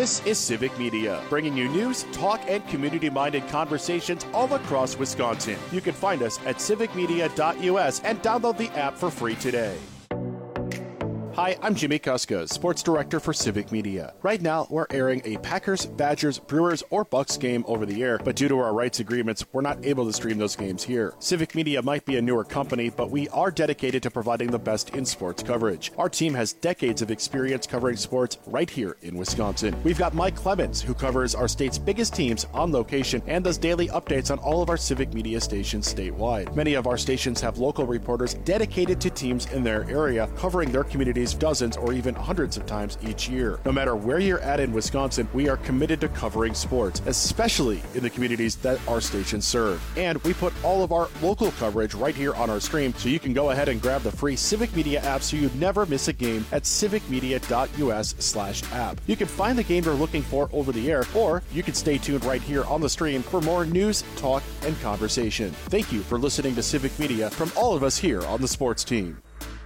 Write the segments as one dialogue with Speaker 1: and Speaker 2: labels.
Speaker 1: This is Civic Media, bringing you news, talk, and community-minded conversations all across Wisconsin. You can find us at civicmedia.us and download the app for free today. Hi, I'm Jimmy Kuska, Sports Director for Civic Media. Right now, we're airing a Packers, Badgers, Brewers, or Bucks game over the air, but due to our rights agreements, we're not able to stream those games here. Civic Media might be a newer company, but we are dedicated to providing the best in sports coverage. Our team has decades of experience covering sports right here in Wisconsin. We've got Mike Clemens, who covers our state's biggest teams on location and does daily updates on all of our Civic Media stations statewide. Many of our stations have local reporters dedicated to teams in their area, covering their communities dozens or even hundreds of times each year. No matter where you're at in Wisconsin, we are committed to covering sports, especially in the communities that our stations serve. And we put all of our local coverage right here on our stream, so you can go ahead and grab the free Civic Media app so you never miss a game at civicmedia.us/app. You can find the game you're looking for over the air, or you can stay tuned right here on the stream for more news, talk, and conversation. Thank you for listening to Civic Media from all of us here on the sports team.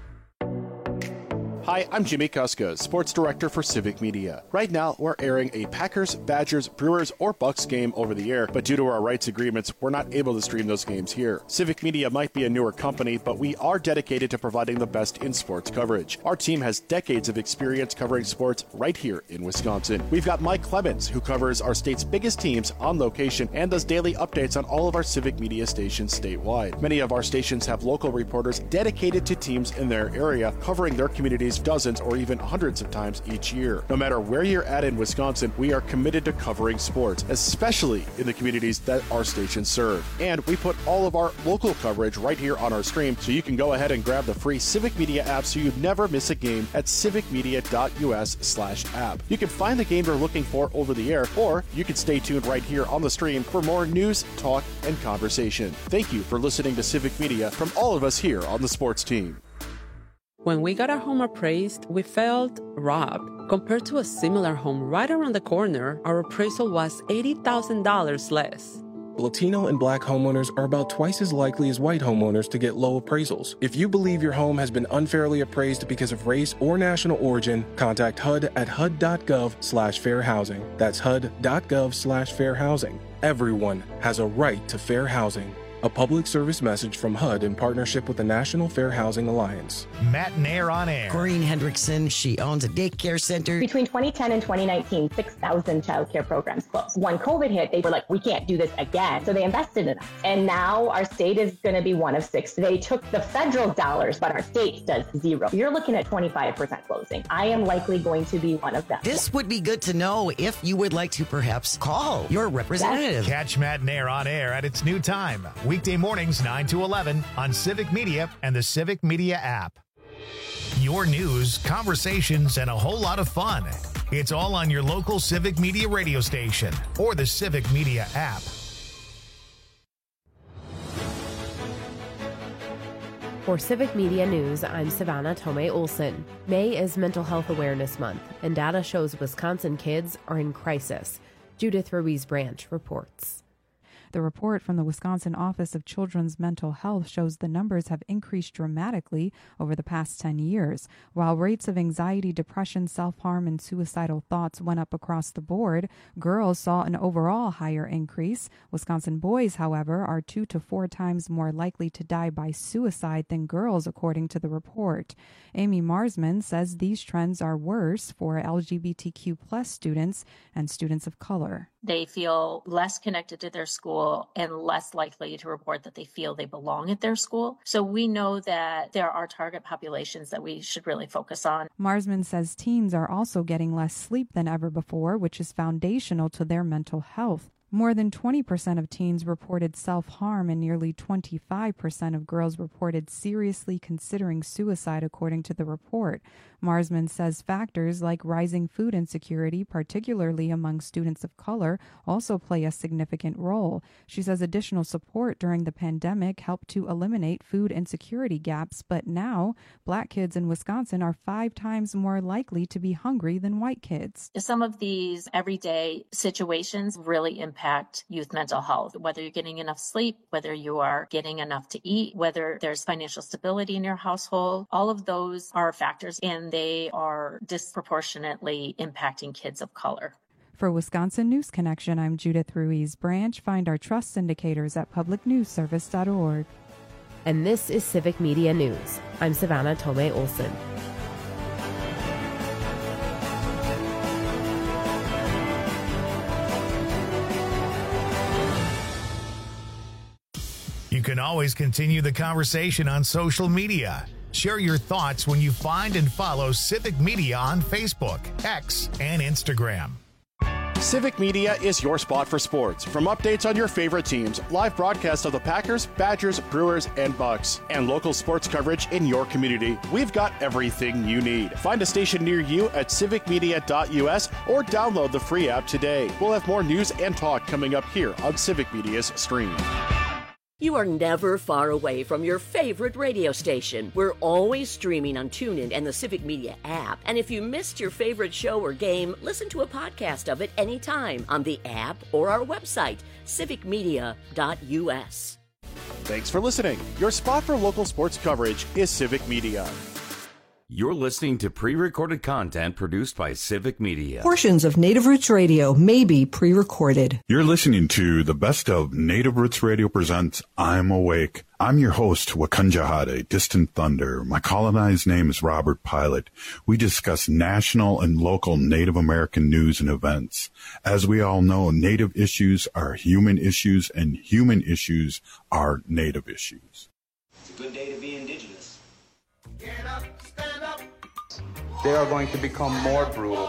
Speaker 1: Hi, I'm Jimmy Kuska, Sports Director for Civic Media. Right now, we're airing a Packers, Badgers, Brewers, or Bucks game over the air, but due to our rights agreements, we're not able to stream those games here. Civic Media might be a newer company, but we are dedicated to providing the best in sports coverage. Our team has decades of experience covering sports right here in Wisconsin. We've got Mike Clemens, who covers our state's biggest teams on location and does daily updates on all of our Civic Media stations statewide. Many of our stations have local reporters dedicated to teams in their area, covering their communities dozens or even hundreds of times each year. No matter where you're at in Wisconsin, we are committed to covering sports, especially in the communities that our stations serve. And we put all of our local coverage right here on our stream, so you can go ahead and grab the free Civic Media app so you never miss a game at civicmedia.us/app. You can find the game you're looking for over the air, or you can stay tuned right here on the stream for more news, talk, and conversation. Thank you for listening to Civic Media from all of us here on the sports team.
Speaker 2: When we got our home appraised, we felt robbed. Compared to a similar home right around the corner, our appraisal was $80,000 less.
Speaker 3: Latino and Black homeowners are about twice as likely as white homeowners to get low appraisals. If you believe your home has been unfairly appraised because of race or national origin, contact HUD at hud.gov/fair housing. That's hud.gov/fair housing. Everyone has a right to fair housing. A public service message from HUD in partnership with the National Fair Housing Alliance.
Speaker 4: Matt Nair on air.
Speaker 5: Corinne Hendrickson, she owns a daycare center.
Speaker 6: Between 2010 and 2019, 6,000 childcare programs closed. When COVID hit, they were like, we can't do this again. So they invested in us. And now our state is going to be one of 6. They took the federal dollars, but our state does 0. You're looking at 25% closing. I am likely going to be one of them.
Speaker 5: This would be good to know if you would like to perhaps call your representative.
Speaker 4: Catch Matt Nair on air at its new time. Weekday mornings 9 to 11 on Civic Media and the Civic Media app. Your news, conversations, and a whole lot of fun. It's all on your local Civic Media radio station or the Civic Media app.
Speaker 7: For Civic Media News, I'm Savannah Tomei-Olson. May is Mental Health Awareness Month, and data shows Wisconsin kids are in crisis. Judith Ruiz-Branch reports.
Speaker 8: The report from the Wisconsin Office of Children's Mental Health shows the numbers have increased dramatically over the past 10 years. While rates of anxiety, depression, self-harm, and suicidal thoughts went up across the board, girls saw an overall higher increase. Wisconsin boys, however, are 2 to 4 times more likely to die by suicide than girls, according to the report. Amy Marsman says these trends are worse for LGBTQ plus students and students of color.
Speaker 9: They feel less connected to their school and less likely to report that they feel they belong at their school. So we know that there are target populations that we should really focus on.
Speaker 8: Marsman says teens are also getting less sleep than ever before, which is foundational to their mental health. More than 20% of teens reported self-harm and nearly 25% of girls reported seriously considering suicide, according to the report. Marsman says factors like rising food insecurity, particularly among students of color, also play a significant role. She says additional support during the pandemic helped to eliminate food insecurity gaps, but now Black kids in Wisconsin are 5 times more likely to be hungry than white kids.
Speaker 9: Some of these everyday situations really impact youth mental health, whether you're getting enough sleep, whether you are getting enough to eat, whether there's financial stability in your household. All of those are factors, and they are disproportionately impacting kids of color.
Speaker 8: For Wisconsin News Connection, I'm Judith Ruiz Branch. Find our trust indicators at publicnewsservice.org.
Speaker 7: And this is Civic Media News. I'm Savannah Tomei Olson.
Speaker 4: You can always continue the conversation on social media. Share your thoughts when you find and follow Civic Media on Facebook, X, and Instagram.
Speaker 1: Civic Media is your spot for sports. From updates on your favorite teams, live broadcasts of the Packers, Badgers, Brewers, and Bucks, and local sports coverage in your community, we've got everything you need. Find a station near you at civicmedia.us or download the free app today. We'll have more news and talk coming up here on Civic Media's stream.
Speaker 10: You are never far away from your favorite radio station. We're always streaming on TuneIn and the Civic Media app. And if you missed your favorite show or game, listen to a podcast of it anytime on the app or our website, civicmedia.us.
Speaker 1: Thanks for listening. Your spot for local sports coverage is Civic Media.
Speaker 11: You're listening to pre-recorded content produced by Civic Media.
Speaker 12: Portions of Native Roots Radio may be pre-recorded.
Speaker 13: You're listening to the best of Native Roots Radio presents I'm Awake. I'm your host, Wakanja Hade, Distant Thunder. My colonized name is Robert Pilot. We discuss national and local Native American news and events. As we all know, Native issues are human issues, and human issues are Native issues.
Speaker 14: It's a good day to be indigenous. Get up, stand up.
Speaker 15: They are going to become more brutal.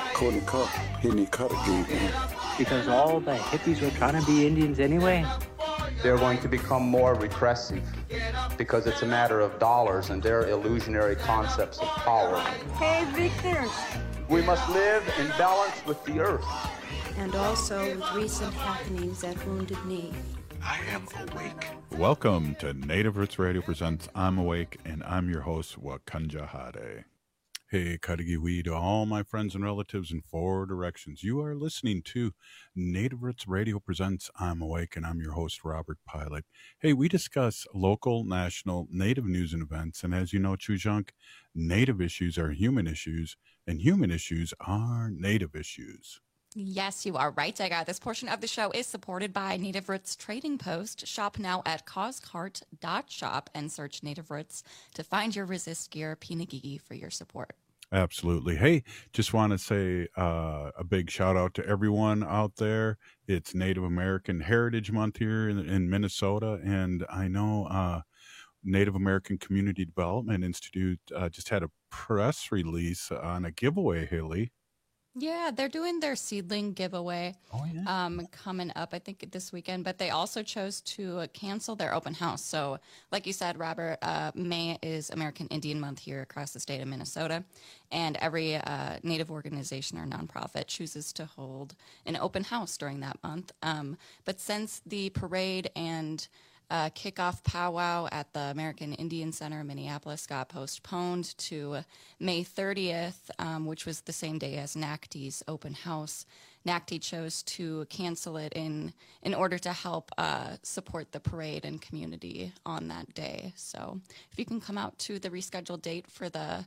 Speaker 16: Because all the hippies were trying to be Indians anyway.
Speaker 15: They're going to become more repressive because it's a matter of dollars and their illusionary concepts of power.
Speaker 17: Hey, Victor.
Speaker 15: We must live in balance with the earth.
Speaker 17: And also with recent happenings at Wounded Knee.
Speaker 13: I am awake. Welcome to Native Roots Radio presents I'm Awake, and I'm your host, Wakanja Hade. Hey, Katagiwi to all my friends and relatives in 4 directions. You are listening to Native Roots Radio presents I'm Awake, and I'm your host, Robert Pilot. Hey, we discuss local, national, Native news and events, and as you know, Chujunk, Native issues are human issues, and human issues are Native issues.
Speaker 18: Yes, you are right, Edgar. This portion of the show is supported by Native Roots Trading Post. Shop now at causecart.shop and search Native Roots to find your resist gear Pinagigi for your support.
Speaker 13: Absolutely. Hey, just want to say a big shout out to everyone out there. It's Native American Heritage Month here in Minnesota, and I know Native American Community Development Institute just had a press release on a giveaway, Haley.
Speaker 18: Yeah, they're doing their seedling giveaway coming up, I think, this weekend. But they also chose to cancel their open house. So like you said, Robert, May is American Indian Month here across the state of Minnesota. And every Native organization or nonprofit chooses to hold an open house during that month. But since the parade and kickoff powwow at the American Indian Center in Minneapolis got postponed to May 30th, which was the same day as NACTI's open house. NACTI chose to cancel it in order to help support the parade and community on that day. So if you can come out to the rescheduled date for the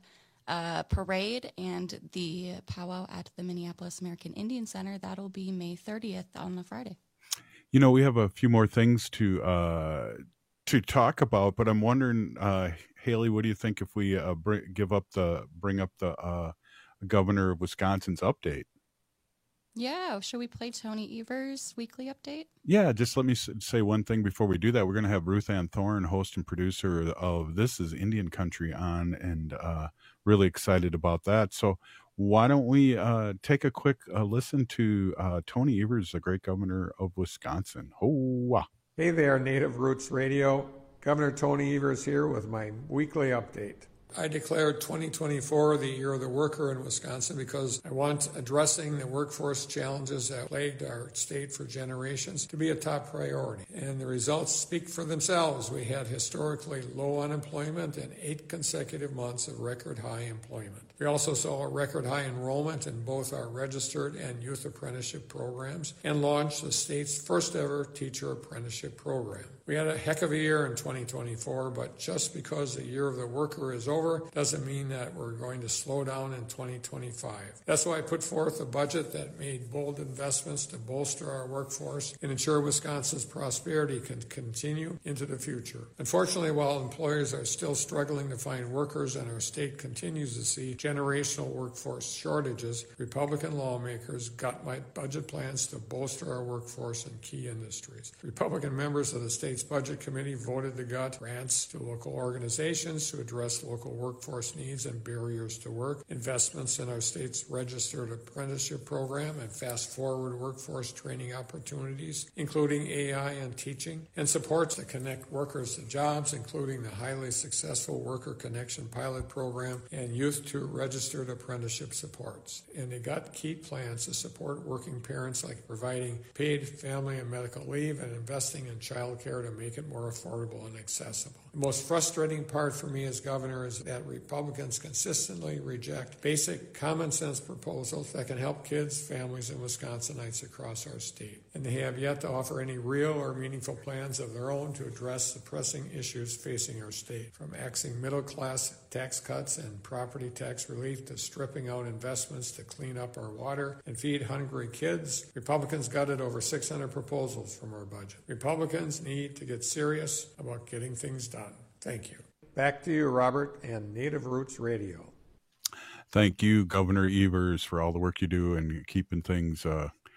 Speaker 18: parade and the powwow at the Minneapolis American Indian Center, that'll be May 30th on a Friday.
Speaker 13: You know, we have a few more things to talk about, but I'm wondering, Haley, what do you think if we bring up the governor of Wisconsin's update?
Speaker 18: Yeah, should we play Tony Evers' weekly update?
Speaker 13: Yeah, just let me say one thing before we do that. We're going to have Ruth Ann Thorne, host and producer of This is Indian Country, on, and really excited about that. So why don't we take a quick listen to Tony Evers, the great governor of Wisconsin. Ho-wah.
Speaker 19: Hey there, Native Roots Radio. Governor Tony Evers here with my weekly update. I declared 2024 the year of the worker in Wisconsin because I want addressing the workforce challenges that plagued our state for generations to be a top priority. And the results speak for themselves. We had historically low unemployment and 8 consecutive months of record high employment. We also saw a record high enrollment in both our registered and youth apprenticeship programs and launched the state's first ever teacher apprenticeship program. We had a heck of a year in 2024, but just because the year of the worker is over doesn't mean that we're going to slow down in 2025. That's why I put forth a budget that made bold investments to bolster our workforce and ensure Wisconsin's prosperity can continue into the future. Unfortunately, while employers are still struggling to find workers and our state continues to see generational workforce shortages, Republican lawmakers got my budget plans to bolster our workforce in key industries. Republican members of the state's budget committee voted to gut grants to local organizations to address local workforce needs and barriers to work, investments in our state's registered apprenticeship program and fast-forward workforce training opportunities, including AI and teaching, and supports to connect workers to jobs, including the highly successful Worker Connection pilot program and youth to registered apprenticeship supports. And they got key plans to support working parents, like providing paid family and medical leave and investing in child care to make it more affordable and accessible. The most frustrating part for me as governor is that Republicans consistently reject basic common sense proposals that can help kids, families, and Wisconsinites across our state. And they have yet to offer any real or meaningful plans of their own to address the pressing issues facing our state, from axing middle-class tax cuts and property tax relief to stripping out investments to clean up our water and feed hungry kids. Republicans gutted over 600 proposals from our budget. Republicans need to get serious about getting things done. Thank you. Back to you, Robert, and Native Roots Radio.
Speaker 13: Thank you, Governor Evers, for all the work you do and keeping things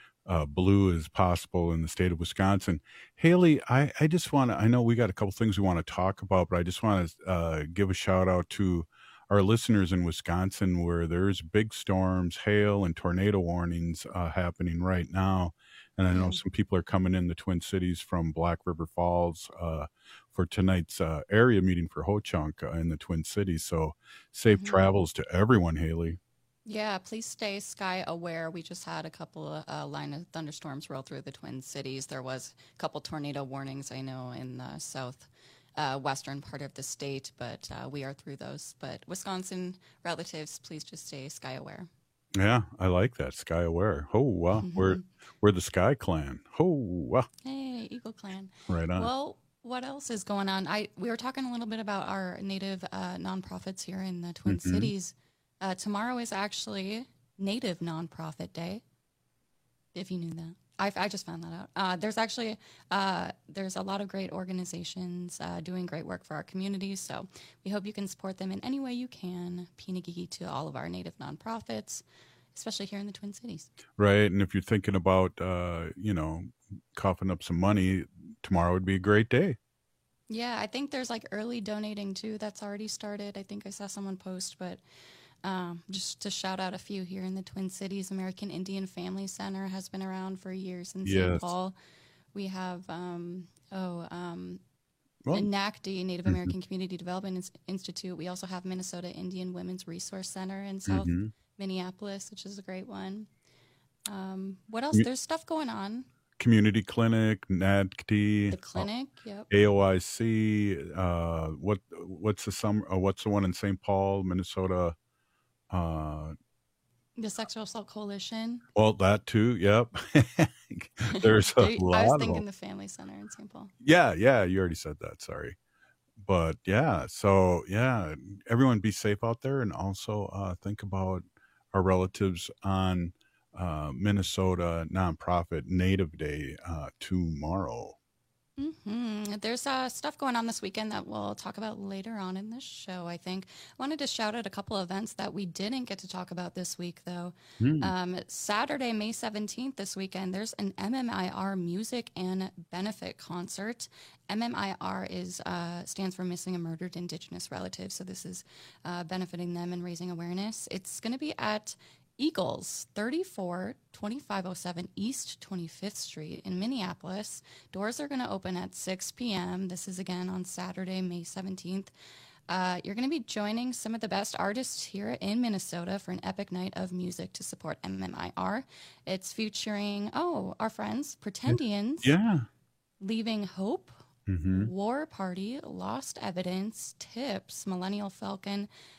Speaker 13: blue as possible in the state of Wisconsin. Haley, I just want to, I know we got a couple things we want to talk about, but I just want to give a shout out to our listeners in Wisconsin, where there's big storms, hail, and tornado warnings happening right now. And I know some people are coming in the Twin Cities from Black River Falls for tonight's area meeting for Ho-Chunk in the Twin Cities. So safe travels to everyone, Haley.
Speaker 18: Yeah, please stay sky aware. We just had a couple of line of thunderstorms roll through the Twin Cities. There was a couple tornado warnings, I know, in the southwestern part of the state, but we are through those. But Wisconsin relatives, please just stay sky aware.
Speaker 13: Yeah, I like that, sky aware. Oh, wow. We're the Sky Clan. Oh, wow.
Speaker 18: Hey, Eagle Clan.
Speaker 13: Right on.
Speaker 18: Well, what else is going on? We were talking a little bit about our Native nonprofits here in the Twin Cities. Tomorrow is actually Native Nonprofit Day, if you knew that. I just found that out. There's actually there's a lot of great organizations doing great work for our communities, so we hope you can support them in any way you can. Pinagigi to all of our Native nonprofits, especially here in the Twin Cities.
Speaker 13: Right, and if you're thinking about, coughing up some money, tomorrow would be a great day.
Speaker 18: Yeah, I think there's like early donating too that's already started. I think I saw someone post, but just to shout out a few here in the Twin Cities, American Indian Family Center has been around for years in St. Paul. We have NACD, Native American Community Development Institute. We also have Minnesota Indian Women's Resource Center in South Minneapolis, which is a great one. What else? There's stuff going on.
Speaker 13: Community Clinic, NADCD,
Speaker 18: the clinic,
Speaker 13: AOIC. What's the one in St. Paul, Minnesota?
Speaker 18: The Sexual Assault Coalition.
Speaker 13: Well, that too. Yep. There's a lot.
Speaker 18: I was thinking the Family Center in St. Paul.
Speaker 13: Yeah. You already said that. Sorry. But everyone be safe out there, and also think about our relatives on Minnesota nonprofit Native Day tomorrow.
Speaker 18: There's stuff going on this weekend that we'll talk about later on in the show, I think. I wanted to shout out a couple of events that we didn't get to talk about this week, though. Saturday, May 17th, this weekend, there's an MMIR music and benefit concert. MMIR stands for Missing and Murdered Indigenous Relatives, so this is benefiting them and raising awareness. It's going to be at Eagles, 24-2507 East 25th Street in Minneapolis. Doors are going to open at 6 p.m. This is, again, on Saturday, May 17th. You're going to be joining some of the best artists here in Minnesota for an epic night of music to support MMIR. It's featuring, our friends, Pretendians, Leaving Hope, War Party, Lost Evidence, Tips, Millennial Falcon,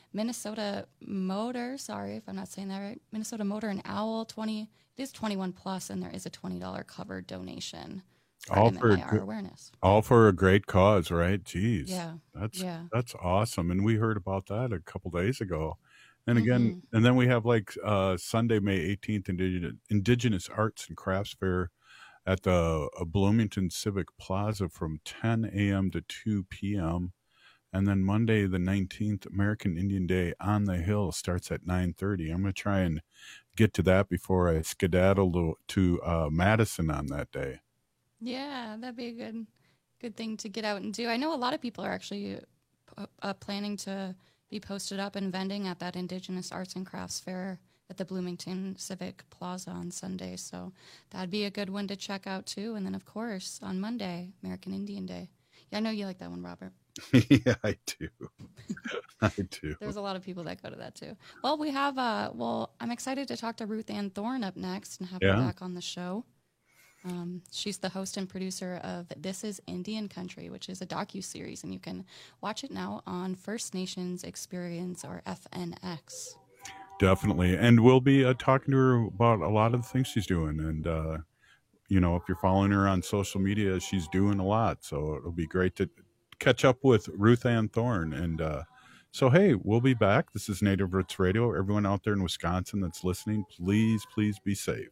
Speaker 18: Minnesota Motor, sorry if I'm not saying that right, Minnesota Motor and Owl, it is 21 plus, and there is a $20 covered donation for MMIR awareness.
Speaker 13: All for a great cause, right? Jeez.
Speaker 18: Yeah.
Speaker 13: That's awesome. And we heard about that a couple days ago. And again, and then we have like Sunday, May 18th, Indigenous Arts and Crafts Fair at the Bloomington Civic Plaza from 10 a.m. to 2 p.m. And then Monday, the 19th, American Indian Day on the Hill starts at 9:30. I'm going to try and get to that before I skedaddle to Madison on that day.
Speaker 18: Yeah, that'd be a good thing to get out and do. I know a lot of people are actually planning to be posted up and vending at that Indigenous Arts and Crafts Fair at the Bloomington Civic Plaza on Sunday. So that'd be a good one to check out too. And then, of course, on Monday, American Indian Day. Yeah, I know you like that one, Robert.
Speaker 13: Yeah, I do. I do.
Speaker 18: There's a lot of people that go to that too. Well, we have, I'm excited to talk to Ruth Ann Thorne up next and have her back on the show. She's the host and producer of This is Indian Country, which is a docuseries, and you can watch it now on First Nations Experience, or FNX.
Speaker 13: Definitely. And we'll be talking to her about a lot of the things she's doing. And, if you're following her on social media, she's doing a lot. So it'll be great to catch up with Ruth Ann Thorne. And so, hey, we'll be back. This is Native Roots Radio. Everyone out there in Wisconsin that's listening, please be safe.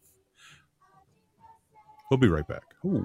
Speaker 13: We'll be right back. Ooh.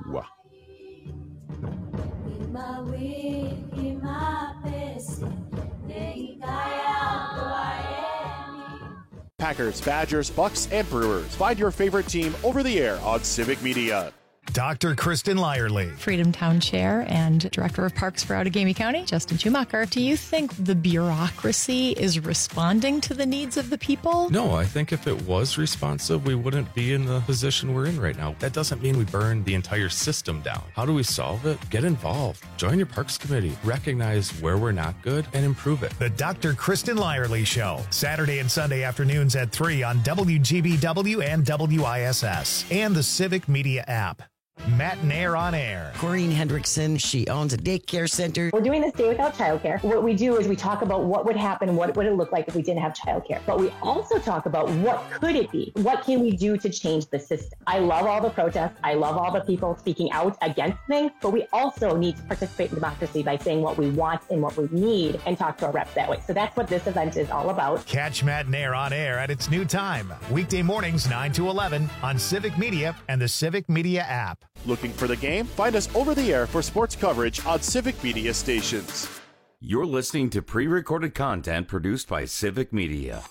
Speaker 1: Packers, Badgers, Bucks, and Brewers. Find your favorite team over the air on Civic Media.
Speaker 4: Dr. Kristen Lyerly.
Speaker 20: Freedom Town Chair and Director of Parks for Outagamie County, Justin Schumacher. Do you think the bureaucracy is responding to the needs of the people?
Speaker 3: No, I think if it was responsive, we wouldn't be in the position we're in right now. That doesn't mean we burn the entire system down. How do we solve it? Get involved. Join your Parks Committee. Recognize where we're not good and improve it.
Speaker 4: The Dr. Kristen Lyerly Show. Saturday and Sunday afternoons at 3 on WGBW and WISS and the Civic Media app. Matt and Air on Air.
Speaker 5: Corinne Hendrickson, she owns a daycare center.
Speaker 6: We're doing this day without childcare. What we do is we talk about what would happen, what would it look like if we didn't have childcare. But we also talk about what could it be? What can we do to change the system? I love all the protests. I love all the people speaking out against things, but we also need to participate in democracy by saying what we want and what we need and talk to our reps that way. So that's what this event is all about.
Speaker 4: Catch Matt and Air on Air at its new time. Weekday mornings 9 to 11 on Civic Media and the Civic Media app.
Speaker 1: Looking for the game? Find us over the air for sports coverage on Civic Media stations.
Speaker 11: You're listening to pre-recorded content produced by Civic Media.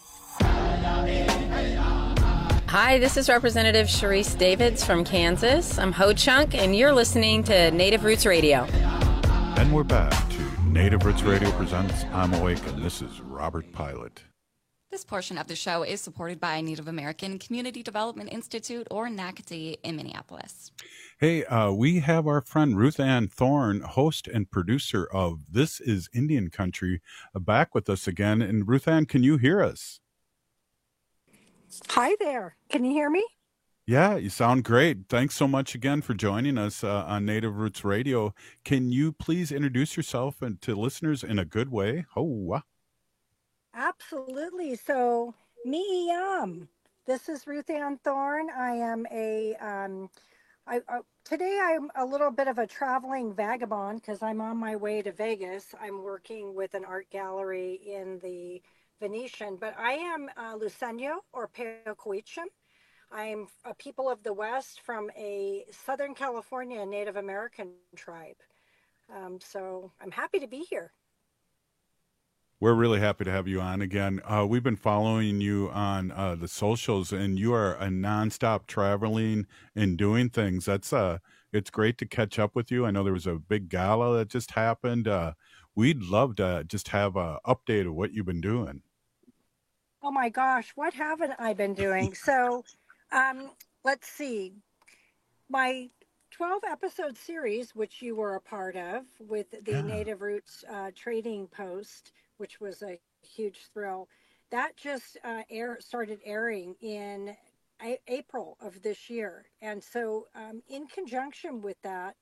Speaker 21: Hi, this is Representative Sharice Davids from Kansas. I'm Ho Chunk, and you're listening to Native Roots Radio.
Speaker 13: And we're back to Native Roots Radio presents I'm Awake, and this is Robert Pilot.
Speaker 18: This portion of the show is supported by Native American Community Development Institute, or NACD, in Minneapolis.
Speaker 13: Hey, we have our friend Ruth Ann Thorne, host and producer of This is Indian Country, back with us again. And Ruth Ann, can you hear us?
Speaker 22: Hi there. Can you hear me?
Speaker 13: Yeah, you sound great. Thanks so much again for joining us on Native Roots Radio. Can you please introduce yourself and to listeners in a good way? Oh,
Speaker 22: Absolutely. So, this is Ruth Ann Thorne. I am today I'm a little bit of a traveling vagabond because I'm on my way to Vegas. I'm working with an art gallery in the Venetian, but I am Luceño or Peocoichem. I'm a people of the West from a Southern California Native American tribe. So I'm happy to be here.
Speaker 13: We're really happy to have you on again. We've been following you on the socials, and you are a nonstop traveling and doing things. It's great to catch up with you. I know there was a big gala that just happened. We'd love to just have an update of what you've been doing.
Speaker 22: Oh my gosh, what haven't I been doing? So let's see. My 12-episode series, which you were a part of with the Native Roots Trading Post, which was a huge thrill, that just started airing in April of this year. And so in conjunction with that,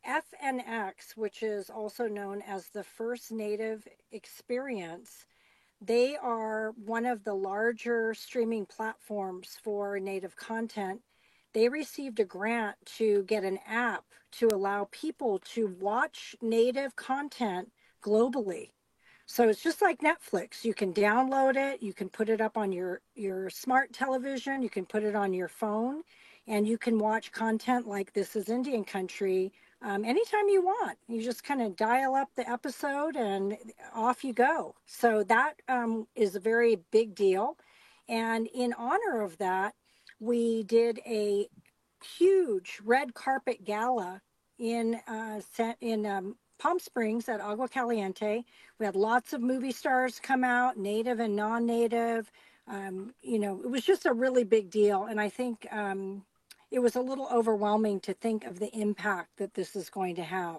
Speaker 22: FNX, which is also known as the First Native Experience, They are one of the larger streaming platforms for Native content. They received a grant to get an app to allow people to watch Native content globally. So it's just like Netflix. You can download it, you can put it up on your smart television, you can put it on your phone, and you can watch content like This Is Indian Country anytime you want. You just kind of dial up the episode and off you go. So that is a very big deal. And in honor of that, we did a huge red carpet gala in Palm Springs at Agua Caliente. We had lots of movie stars come out, Native and non-Native. It was just a really big deal. And I think it was a little overwhelming to think of the impact that this is going to have.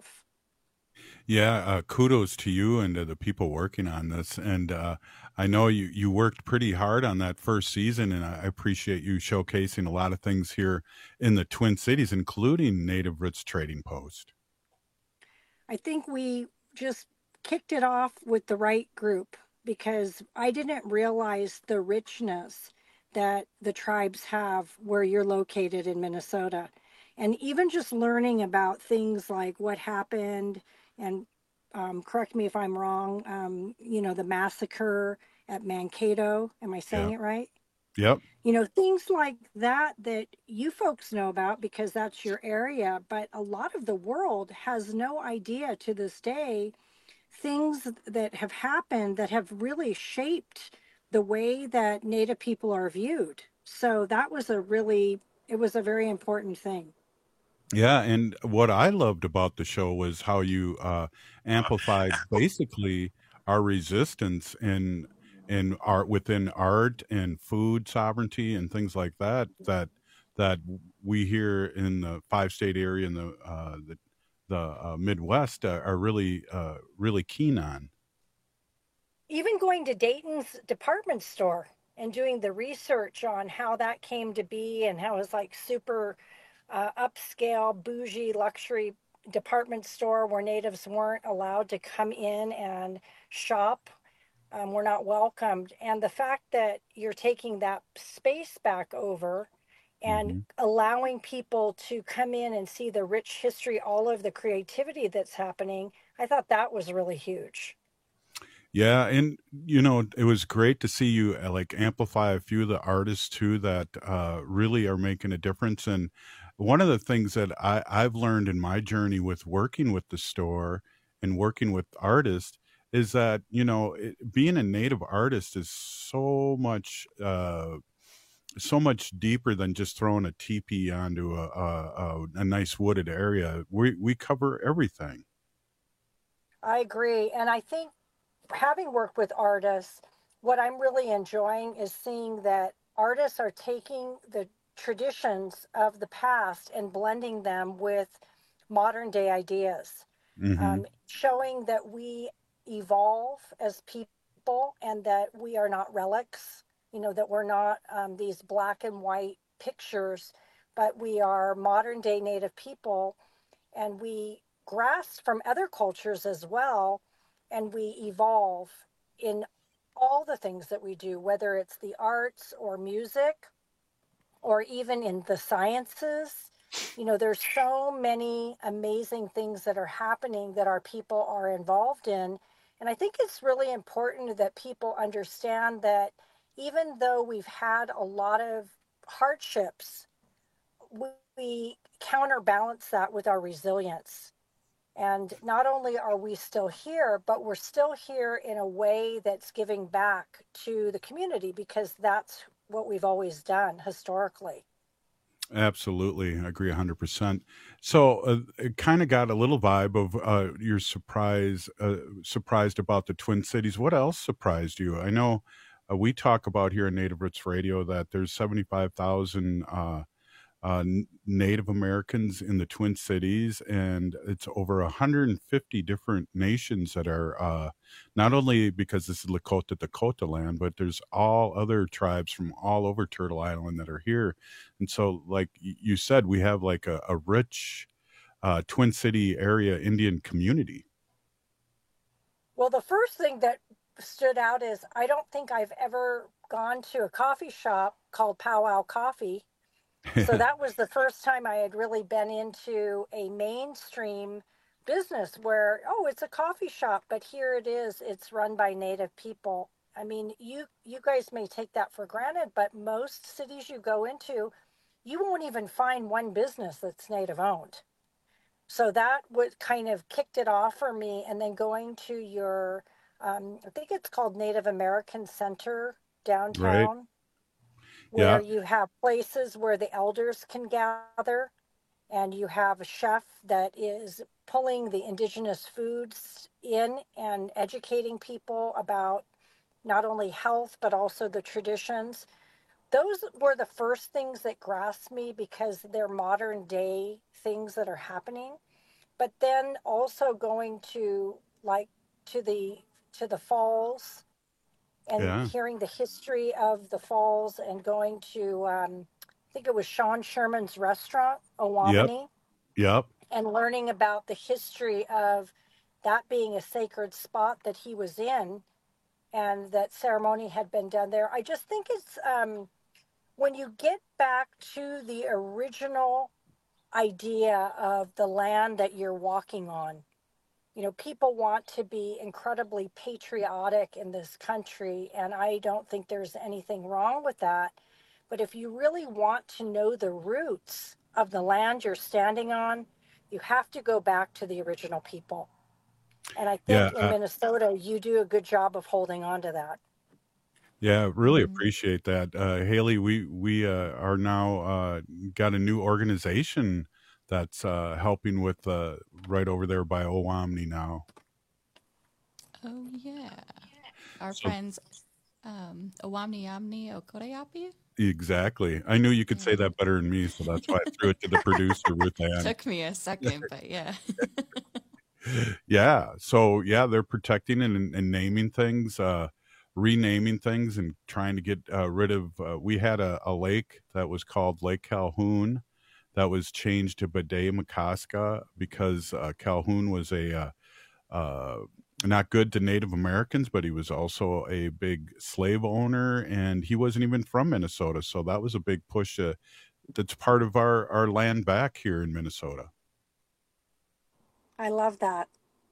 Speaker 13: Yeah, kudos to you and to the people working on this. And I know you worked pretty hard on that first season, and I appreciate you showcasing a lot of things here in the Twin Cities, including Native Roots Trading Post.
Speaker 22: I think we just kicked it off with the right group, because I didn't realize the richness that the tribes have where you're located in Minnesota. And even just learning about things like what happened, and correct me if I'm wrong, the massacre at Mankato. Am I saying it right?
Speaker 13: Yep.
Speaker 22: Things like that you folks know about because that's your area, but a lot of the world has no idea to this day, things that have happened that have really shaped the way that Native people are viewed. So that was it was a very important thing.
Speaker 13: Yeah, and what I loved about the show was how you amplified basically our resistance in art, within art and food sovereignty and things like that we here in the 5-state area in the Midwest are really keen on.
Speaker 22: Even going to Dayton's department store and doing the research on how that came to be and how it's like super upscale, bougie, luxury department store where Natives weren't allowed to come in and shop. We're not welcomed. And the fact that you're taking that space back over and allowing people to come in and see the rich history, all of the creativity that's happening, I thought that was really huge.
Speaker 13: Yeah, and it was great to see you amplify a few of the artists too that really are making a difference. And one of the things that I've learned in my journey with working with the store and working with artists is that being a Native artist is so much deeper than just throwing a teepee onto a nice wooded area. We cover everything.
Speaker 22: I agree, and I think having worked with artists, what I'm really enjoying is seeing that artists are taking the traditions of the past and blending them with modern day ideas, showing that we evolve as people and that we are not relics, that we're not these black and white pictures, but we are modern day Native people, and we grasp from other cultures as well. And we evolve in all the things that we do, whether it's the arts or music or even in the sciences. There's so many amazing things that are happening that our people are involved in. And I think it's really important that people understand that even though we've had a lot of hardships, we counterbalance that with our resilience. And not only are we still here, but we're still here in a way that's giving back to the community, because that's what we've always done historically.
Speaker 13: Absolutely. I agree 100%. So it kind of got a little vibe of you're surprised about the Twin Cities. What else surprised you? I know we talk about here in Native Roots Radio that there's 75,000 Native Americans in the Twin Cities, and it's over 150 different nations that are not only because this is Lakota Dakota land, but there's all other tribes from all over Turtle Island that are here. And so, like you said, we have like a rich Twin City area Indian community.
Speaker 22: Well, the first thing that stood out is I don't think I've ever gone to a coffee shop called Powwow Coffee. So that was the first time I had really been into a mainstream business where, oh, it's a coffee shop, but here it is. It's run by Native people. I mean, you guys may take that for granted, but most cities you go into, you won't even find one business that's Native owned. So that would kind of kicked it off for me. And then going to your, I think it's called Native American Center downtown,
Speaker 13: Right.
Speaker 22: where
Speaker 13: Yeah.
Speaker 22: you have places where the elders can gather, and you have a chef that is pulling the indigenous foods in and educating people about not only health, but also the traditions. Those were the first things that grasped me because they're modern day things that are happening. But then also going to the falls and
Speaker 13: Yeah.
Speaker 22: hearing the history of the falls, and going to I think it was Sean Sherman's restaurant,
Speaker 13: Yep.
Speaker 22: Owamni,
Speaker 13: Yep.
Speaker 22: and learning about the history of that being a sacred spot that he was in, and that ceremony had been done there. I just think it's when you get back to the original idea of the land that you're walking on. You know, people want to be incredibly patriotic in this country, and I don't think there's anything wrong with that. But if you really want to know the roots of the land you're standing on, you have to go back to the original people. And I
Speaker 13: Yeah.
Speaker 22: think in Minnesota, you do a good job of holding on to that.
Speaker 13: Yeah, really appreciate that. Haley, we are now got a new organization that's helping with right over there by Owamni now.
Speaker 18: Oh, yeah. Our
Speaker 13: So
Speaker 18: friends, Owamni Yamni Okoreapi.
Speaker 13: exactly. I knew you could say that better than me, so that's why I threw it to the producer, Ruth Ann.
Speaker 18: Took me a second, but yeah.
Speaker 13: Yeah. So yeah, they're protecting and naming things, renaming things, and trying to get rid of. We had a lake that was called Lake Calhoun, that was changed to Bade-Makaska because Calhoun was a not good to Native Americans, but he was also a big slave owner, and he wasn't even from Minnesota. So that was a big push. That's part of our land back here in Minnesota.
Speaker 22: I love that.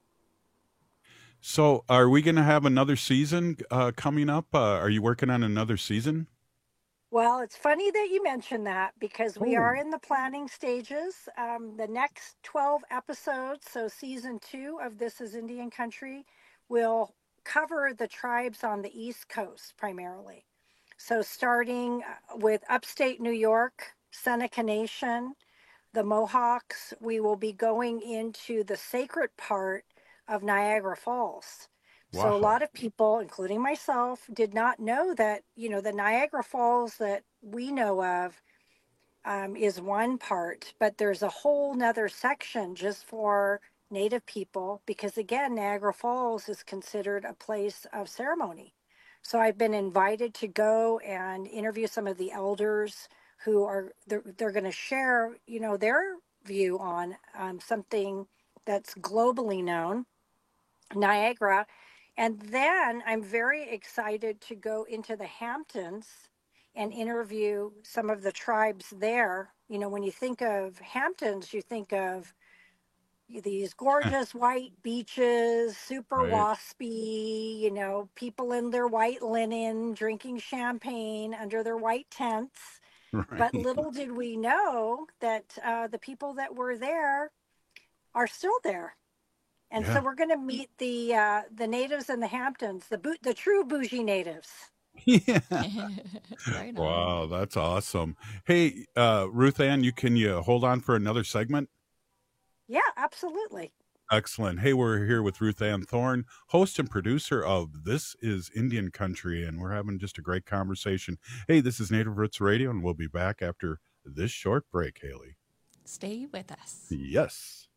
Speaker 13: So are we going to have another season coming up? Are you working on another season?
Speaker 22: Well, it's funny that you mentioned that because we
Speaker 13: Oh.
Speaker 22: are in the planning stages. The next 12 episodes, so season 2 of This is Indian Country, will cover the tribes on the East Coast primarily. So starting with upstate New York, Seneca Nation, the Mohawks, we will be going into the sacred part of Niagara Falls. So a
Speaker 13: Wow.
Speaker 22: lot of people, including myself, did not know that, you know, the Niagara Falls that we know of is one part, but there's a whole nother section just for Native people, because again, Niagara Falls is considered a place of ceremony. So I've been invited to go and interview some of the elders who are, they're going to share, you know, their view on something that's globally known, Niagara. And then I'm very excited to go into the Hamptons and interview some of the tribes there. You know, when you think of Hamptons, you think of these gorgeous white beaches, super
Speaker 13: Right.
Speaker 22: waspy, you know, people in their white linen, drinking champagne under their white tents. But
Speaker 13: Right.
Speaker 22: little did we know that the people that were there are still there. And so
Speaker 13: Yeah.
Speaker 22: we're going to meet the natives in the Hamptons, the true bougie natives.
Speaker 13: Yeah.
Speaker 18: Right on.
Speaker 13: Wow, that's awesome. Hey, Ruth Ann, can you hold on for another segment?
Speaker 22: Yeah, absolutely.
Speaker 13: Excellent. Hey, we're here with Ruth Ann Thorne, host and producer of This is Indian Country, and we're having just a great conversation. Hey, this is Native Roots Radio, and we'll be back after this short break, Haley.
Speaker 18: Stay with us.
Speaker 13: Yes.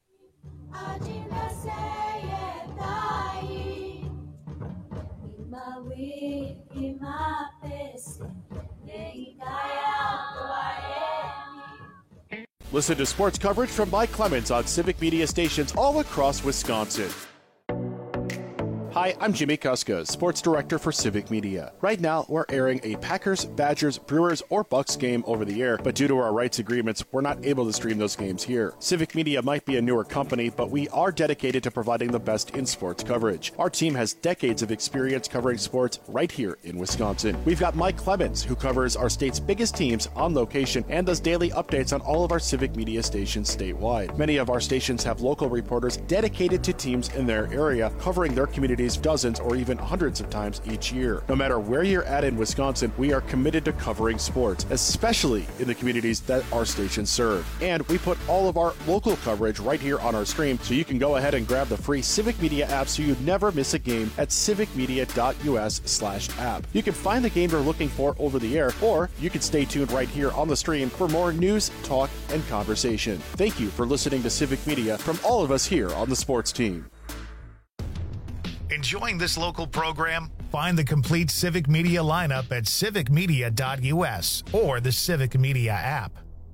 Speaker 1: Listen to sports coverage from Mike Clemens on Civic Media stations all across Wisconsin. Hi, I'm Jimmy Kuska, Sports Director for Civic Media. Right now, we're airing a Packers, Badgers, Brewers, or Bucks game over the air, but due to our rights agreements, we're not able to stream those games here. Civic Media might be a newer company, but we are dedicated to providing the best in sports coverage. Our team has decades of experience covering sports right here in Wisconsin. We've got Mike Clemens, who covers our state's biggest teams on location and does daily updates on all of our Civic Media stations statewide. Many of our stations have local reporters dedicated to teams in their area, covering their communities dozens or even hundreds of times each year. No matter where you're at in Wisconsin, we are committed to covering sports, especially in the communities that our stations serve. And we put all of our local coverage right here on our stream, so you can go ahead and grab the free Civic Media app so you never miss a game at civicmedia.us/app. You can find the game you're looking for over the air, or you can stay tuned right here on the stream for more news, talk, and conversation. Thank you for listening to Civic Media from all of us here on the sports team.
Speaker 4: Enjoying this local program? Find the complete Civic Media lineup at civicmedia.us or the Civic Media app.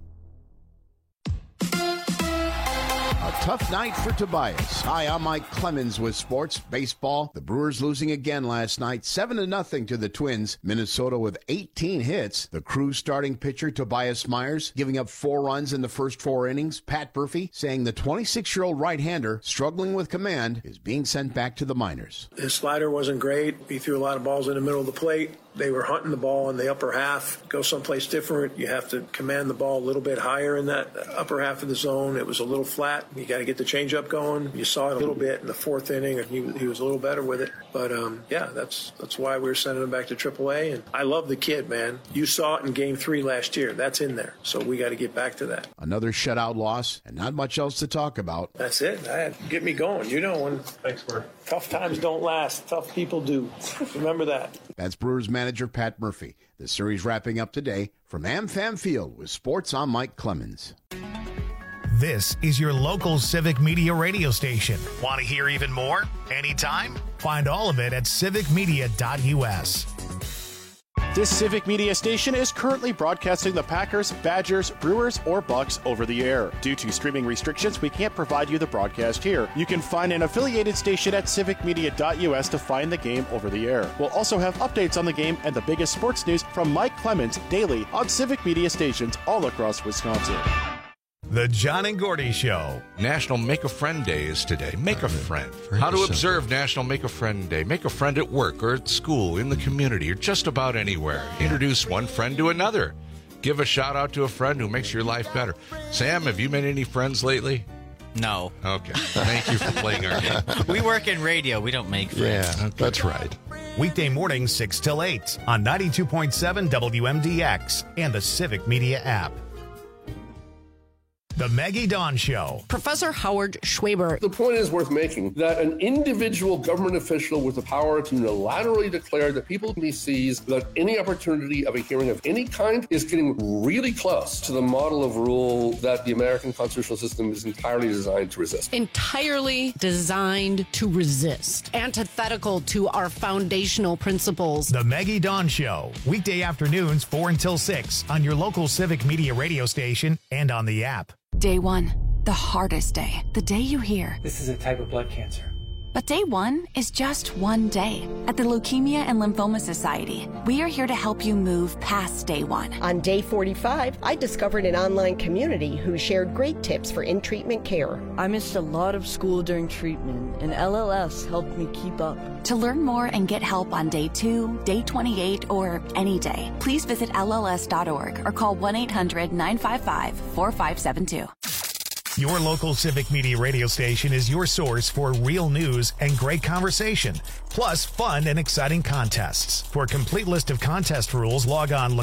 Speaker 2: A tough night for Tobias. Hi, I'm Mike Clemens with Sports Baseball. The Brewers losing again last night, 7-0 to the Twins. Minnesota with 18 hits. The Crew's starting pitcher, Tobias Myers, giving up 4 runs in the first 4 innings. Pat Murphy saying the 26-year-old right-hander, struggling with command, is being sent back to the minors.
Speaker 9: His slider wasn't great. He threw a lot of balls in the middle of the plate. They were hunting the ball in the upper half. Go someplace different. You have to command the ball a little bit higher in that upper half of the zone. It was a little flat. You got to get the changeup going. You saw it a little bit in the 4th inning, and he was a little better with it. But yeah, that's why we were sending him back to AAA. And I love the kid, man. You saw it in Game 3 last year. That's in there. So we got to get back to that.
Speaker 2: Another shutout loss, and not much else to talk about.
Speaker 9: That's it. Get me going. You know, when tough times don't last, tough people do. Remember that.
Speaker 2: That's Brewers manager Pat Murphy. The series wrapping up today from AmFam Field with Sports. I'm Mike Clemens.
Speaker 4: This is your local Civic Media radio station. Want to hear even more? Anytime? Find all of it at civicmedia.us.
Speaker 1: This Civic Media station is currently broadcasting the Packers, Badgers, Brewers, or Bucks over the air. Due to streaming restrictions, we can't provide you the broadcast here. You can find an affiliated station at civicmedia.us to find the game over the air. We'll also have updates on the game and the biggest sports news from Mike Clemens daily on Civic Media stations all across Wisconsin.
Speaker 4: The John and Gordy Show.
Speaker 23: National Make a Friend Day is today. Make a friend. How to observe National Make a Friend Day. Make a friend at work or at school, in the community, or just about anywhere. Introduce one friend to another. Give a shout out to a friend who makes your life better. Sam, have you made any friends lately?
Speaker 24: No.
Speaker 23: Okay. Thank you for playing our game.
Speaker 24: We work in radio. We don't make friends.
Speaker 23: Yeah, that's right.
Speaker 4: Weekday mornings 6 till 8 on 92.7 WMDX and the Civic Media app. The Maggie Dawn Show.
Speaker 25: Professor Howard Schwaber.
Speaker 26: The point is worth making that an individual government official with the power to unilaterally declare that people can be seized without any opportunity of a hearing of any kind is getting really close to the model of rule that the American constitutional system is entirely designed to resist.
Speaker 25: Entirely designed to resist. Antithetical to our foundational principles.
Speaker 4: The Maggie Dawn Show. Weekday afternoons 4 until 6 on your local Civic Media radio station and on the app.
Speaker 27: Day 1, the hardest day. The day you hear,
Speaker 16: this is a type of blood cancer.
Speaker 27: But day 1 is just one day. At the Leukemia and Lymphoma Society, we are here to help you move past day 1.
Speaker 28: On day 45, I discovered an online community who shared great tips for in-treatment care.
Speaker 29: I missed a lot of school during treatment, and LLS helped me keep up.
Speaker 27: To learn more and get help on day 2, day 28, or any day, please visit LLS.org or call 1-800-955-4572.
Speaker 4: Your local Civic Media radio station is your source for real news and great conversation, plus fun and exciting contests. For a complete list of contest rules, log on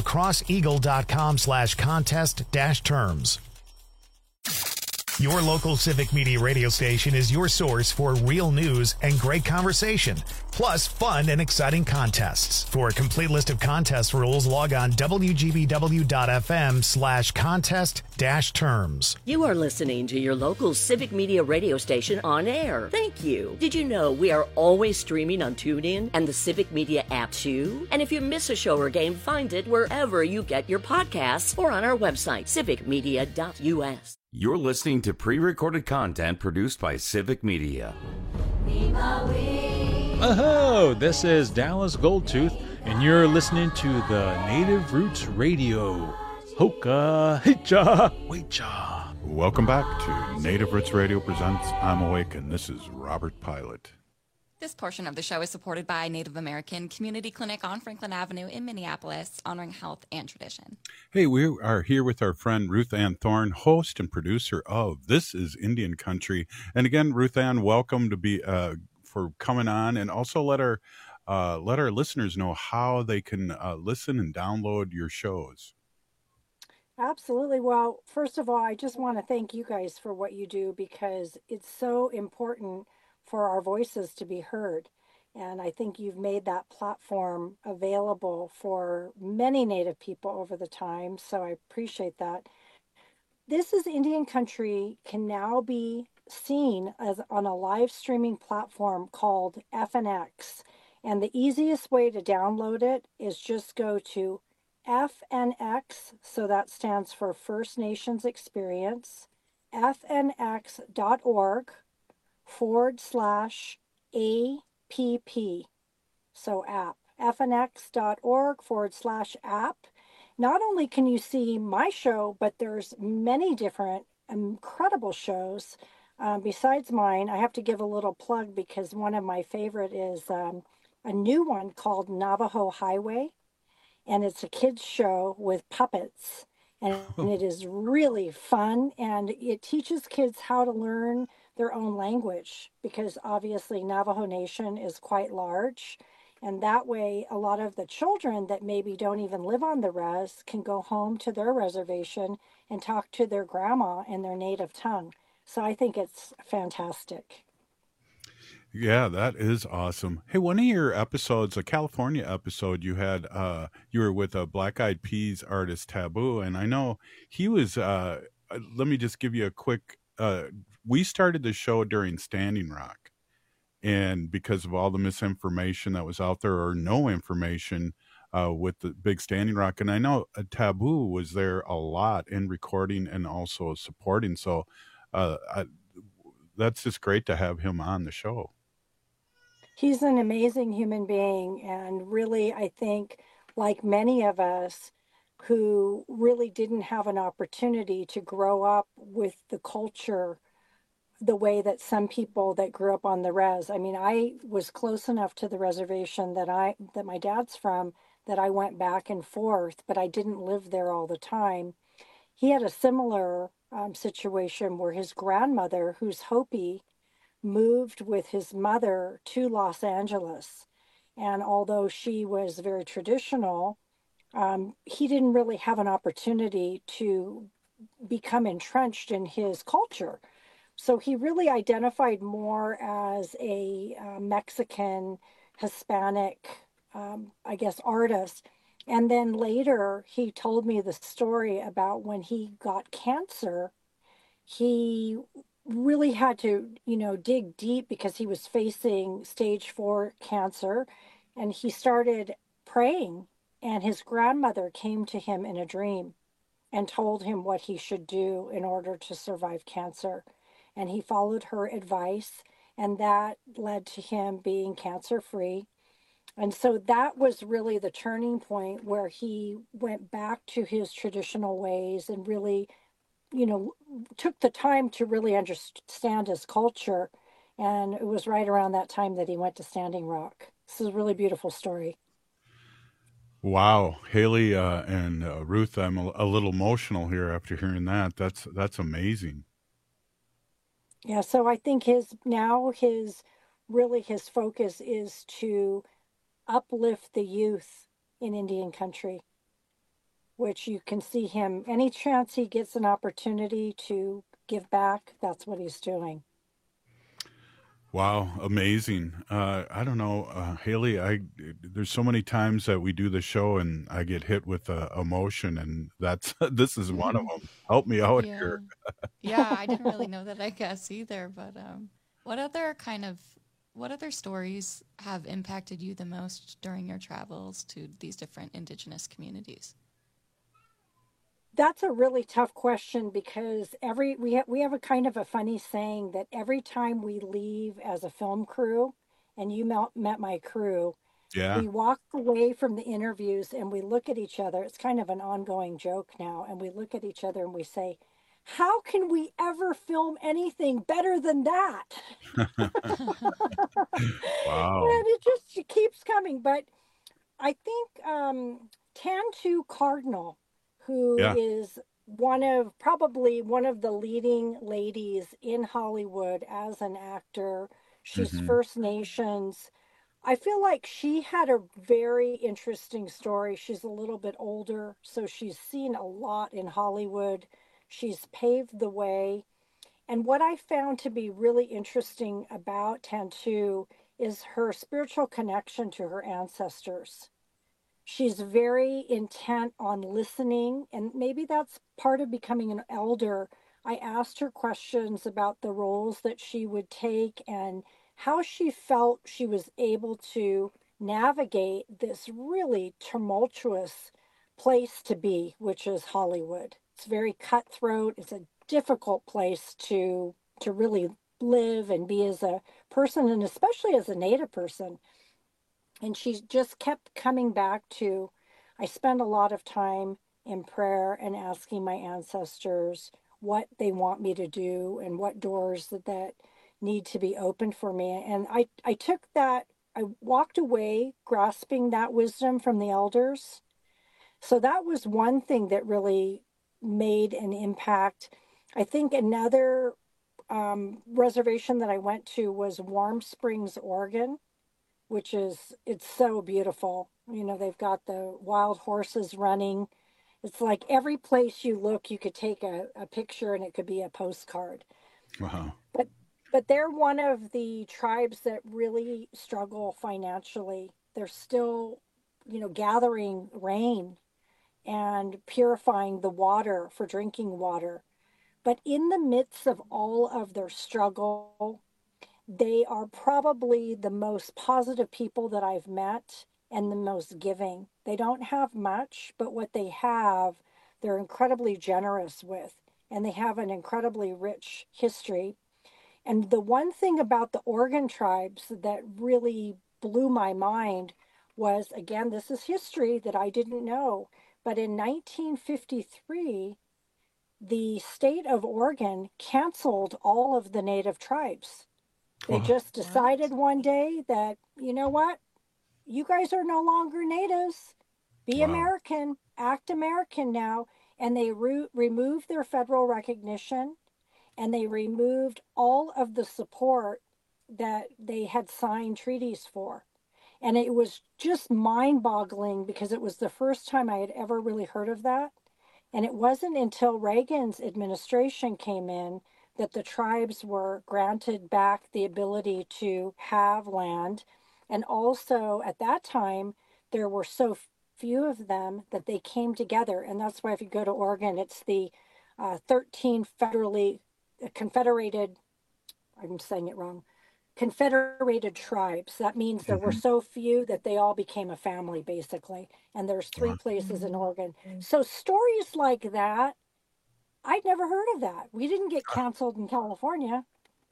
Speaker 4: lacrosseeagle.com/contest-terms. Your local Civic Media radio station is your source for real news and great conversation, plus fun and exciting contests. For a complete list of contest rules, log on wgbw.fm/contest-terms.
Speaker 10: You are listening to your local Civic Media radio station on air. Thank you. Did you know we are always streaming on TuneIn and the Civic Media app too? And if you miss a show or game, find it wherever you get your podcasts or on our website, civicmedia.us.
Speaker 11: You're listening to pre-recorded content produced by Civic Media.
Speaker 3: Oh, this is Dallas Goldtooth, and you're listening to the Native Roots Radio. Hoka, hicha, wecha.
Speaker 13: Welcome back to Native Roots Radio presents I'm Awake, and this is Robert Pilot.
Speaker 18: This portion of the show is supported by Native American Community Clinic on Franklin Avenue in Minneapolis, honoring health and tradition.
Speaker 13: Hey, we are here with our friend Ruth Ann Thorne, host and producer of This is Indian Country. And again, Ruth Ann, welcome to be for coming on, and also let our listeners know how they can listen and download your shows.
Speaker 22: Absolutely. Well, first of all, I just want to thank you guys for what you do, because it's so important for our voices to be heard. And I think you've made that platform available for many Native people over the time. So I appreciate that. This is Indian Country can now be seen as on a live streaming platform called FNX. And the easiest way to download it is just go to FNX. So that stands for First Nations Experience, fnx.org/APP. So app, fnx.org/app. Not only can you see my show, but there's many different incredible shows besides mine. I have to give a little plug because one of my favorite is a new one called Navajo Highway. And it's a kids show with puppets. And it is really fun. And it teaches kids how to learn their own language, because obviously Navajo Nation is quite large. And that way, a lot of the children that maybe don't even live on the res can go home to their reservation and talk to their grandma in their native tongue. So I think it's fantastic.
Speaker 13: Yeah, that is awesome. Hey, one of your episodes, a California episode, you had, you were with a Black Eyed Peas artist, Taboo, and I know he was, let me just give you a quick, we started the show during Standing Rock, and because of all the misinformation that was out there, or no information with the big Standing Rock, and I know Taboo was there a lot in recording and also supporting, so that's just great to have him on the show.
Speaker 22: He's an amazing human being, and really, I think, like many of us who really didn't have an opportunity to grow up with the culture the way that some people that grew up on the res. I mean, I was close enough to the reservation that my dad's from, that I went back and forth, but I didn't live there all the time. He had a similar situation where his grandmother, who's Hopi, moved with his mother to Los Angeles. And although she was very traditional, he didn't really have an opportunity to become entrenched in his culture. So he really identified more as a Mexican, Hispanic, I guess, artist. And then later he told me the story about when he got cancer, he really had to, dig deep because he was facing stage 4 cancer, and he started praying, and his grandmother came to him in a dream and told him what he should do in order to survive cancer. And he followed her advice, and that led to him being cancer-free. And so that was really the turning point where he went back to his traditional ways and really took the time to really understand his culture. And it was right around that time that he went to Standing Rock. This is a really beautiful story.
Speaker 13: Wow. Haley and Ruth, I'm a little emotional here after hearing that. That's amazing.
Speaker 22: Yeah, so I think his focus is to uplift the youth in Indian Country, which you can see him, any chance he gets an opportunity to give back, that's what he's doing.
Speaker 13: Wow, amazing. I don't know, Haley, there's so many times that we do the show and I get hit with emotion, and this is one of them. Help me out here.
Speaker 18: Yeah, I didn't really know that, I guess, either. But what other stories have impacted you the most during your travels to these different Indigenous communities?
Speaker 22: That's a really tough question, because we have a kind of a funny saying that every time we leave as a film crew and you met my crew.
Speaker 13: Yeah.
Speaker 22: We walk away from the interviews and we look at each other. It's kind of an ongoing joke now. And we look at each other and we say, how can we ever film anything better than that?
Speaker 13: Wow.
Speaker 22: And it keeps coming. But I think Tantu Cardinal, who is probably one of the leading ladies in Hollywood as an actor. She's First Nations. I feel like she had a very interesting story. She's a little bit older, so she's seen a lot in Hollywood. She's paved the way. And what I found to be really interesting about Tantu is her spiritual connection to her ancestors. She's very intent on listening, and maybe that's part of becoming an elder. I asked her questions about the roles that she would take and how she felt she was able to navigate this really tumultuous place to be, which is Hollywood. It's very cutthroat. It's a difficult place to really live and be as a person, and especially as a Native person. And she just kept coming back to, I spend a lot of time in prayer and asking my ancestors what they want me to do and what doors that need to be opened for me. And I took that, I walked away grasping that wisdom from the elders. So that was one thing that really made an impact. I think another reservation that I went to was Warm Springs, Oregon, which it's so beautiful. You know, they've got the wild horses running. It's like every place you look, you could take a picture and it could be a postcard.
Speaker 13: Wow.
Speaker 22: But they're one of the tribes that really struggle financially. They're still, gathering rain and purifying the water for drinking water. But in the midst of all of their struggle, they are probably the most positive people that I've met and the most giving. They don't have much, but what they have, they're incredibly generous with, and they have an incredibly rich history. And the one thing about the Oregon tribes that really blew my mind was, again, this is history that I didn't know, but in 1953, the state of Oregon canceled all of the Native tribes. They just decided one day that, you know what, you guys are no longer natives. Be American, act American now. And they removed their federal recognition, and they removed all of the support that they had signed treaties for. And it was just mind-boggling because it was the first time I had ever really heard of that. And it wasn't until Reagan's administration came in that the tribes were granted back the ability to have land. And also at that time, there were so few of them that they came together. And that's why if you go to Oregon, it's the 13 federally confederated, I'm saying it wrong, confederated tribes. That means there were so few that they all became a family, basically. And there's 3 places in Oregon. So stories like that, I'd never heard of that. We didn't get canceled in California.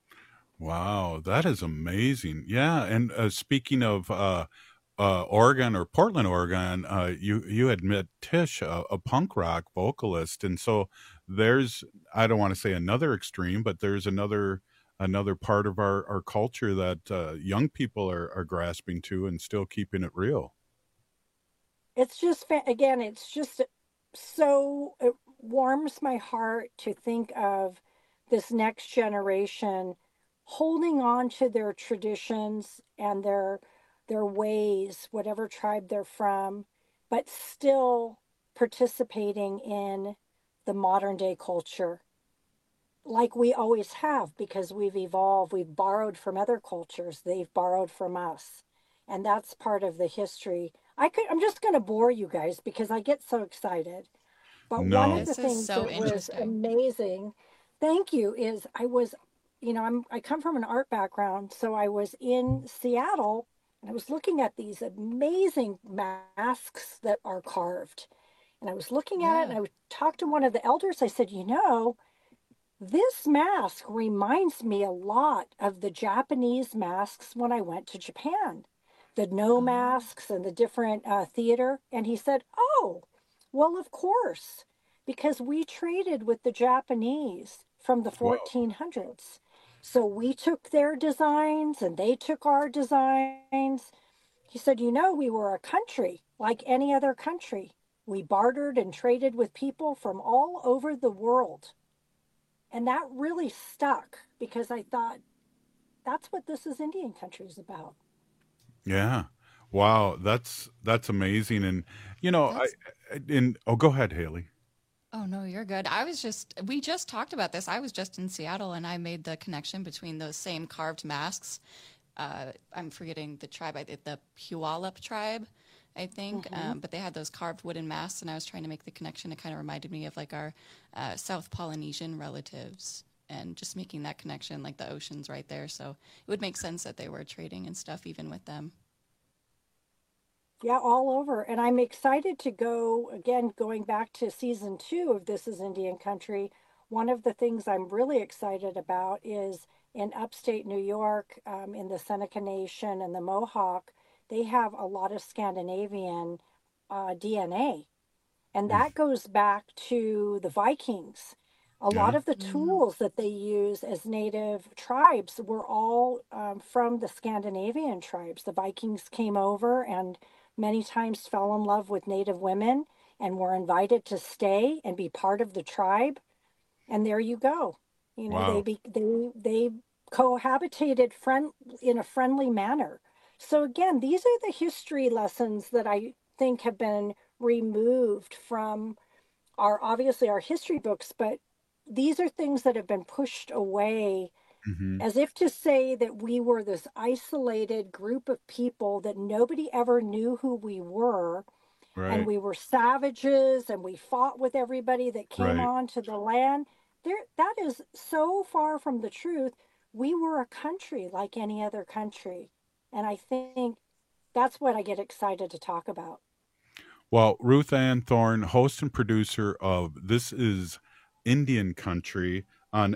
Speaker 13: Wow, that is amazing. Yeah, and speaking of Oregon or Portland, Oregon, you had met Tish, a punk rock vocalist, and so there's, I don't want to say another extreme, but there's another part of our culture that young people are grasping to and still keeping it real.
Speaker 22: It's just, again, it's just so, it warms my heart to think of this next generation holding on to their traditions and their ways, whatever tribe they're from, but still participating in the modern day culture like we always have, because we've evolved, we've borrowed from other cultures, they've borrowed from us. And that's part of the history. I'm just going to bore you guys because I get so excited. But one of the things that was amazing, thank you, is I was, I come from an art background, so I was in Seattle and I was looking at these amazing masks that are carved. And I was looking at it and I talked to one of the elders. I said, This mask reminds me a lot of the Japanese masks when I went to Japan, the no masks and the different theater. And he said, oh, well, of course, because we traded with the Japanese from the 1400s. So we took their designs and they took our designs. He said, we were a country like any other country. We bartered and traded with people from all over the world. And that really stuck because I thought, that's what This Is Indian Country is about.
Speaker 13: Yeah. Wow. That's amazing. And, go ahead, Haley.
Speaker 18: Oh, no, you're good. We just talked about this. I was just in Seattle and I made the connection between those same carved masks. I'm forgetting the tribe, the Puyallup tribe, I think. But they had those carved wooden masks, and I was trying to make the connection. It kind of reminded me of like our South Polynesian relatives, and just making that connection, like the ocean's right there. So it would make sense that they were trading and stuff even with them.
Speaker 22: Yeah, all over. And I'm excited to go, again, going back to season 2 of This Is Indian Country. One of the things I'm really excited about is in upstate New York, in the Seneca Nation and the Mohawk, they have a lot of Scandinavian DNA. And that goes back to the Vikings. A lot of the tools that they use as native tribes were all from the Scandinavian tribes. The Vikings came over and many times fell in love with native women and were invited to stay and be part of the tribe. And there you go. They cohabitated in a friendly manner. So again, these are the history lessons that I think have been removed from obviously our history books, but these are things that have been pushed away as if to say that we were this isolated group of people that nobody ever knew who we were. Right. And we were savages and we fought with everybody that came onto the land. That is so far from the truth. We were a country like any other country. And I think that's what I get excited to talk about.
Speaker 13: Well, Ruth Ann Thorne, host and producer of This Is Indian Country on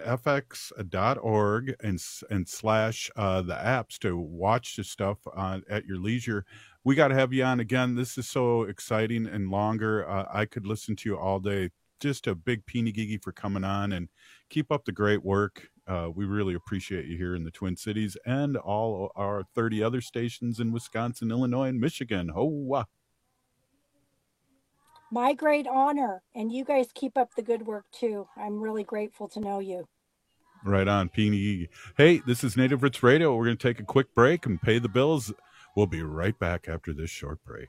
Speaker 13: fx.org and slash the apps to watch the stuff at your leisure. We got to have you on again. This is so exciting and longer. I could listen to you all day. Just a big peeny-gigi for coming on, and keep up the great work. We really appreciate you here in the Twin Cities and all our 30 other stations in Wisconsin, Illinois, and Michigan. Ho-wah.
Speaker 22: My great honor. And you guys keep up the good work, too. I'm really grateful to know you.
Speaker 13: Right on, peeny-gigi. Hey, this is Native Roots Radio. We're going to take a quick break and pay the bills. We'll be right back after this short break.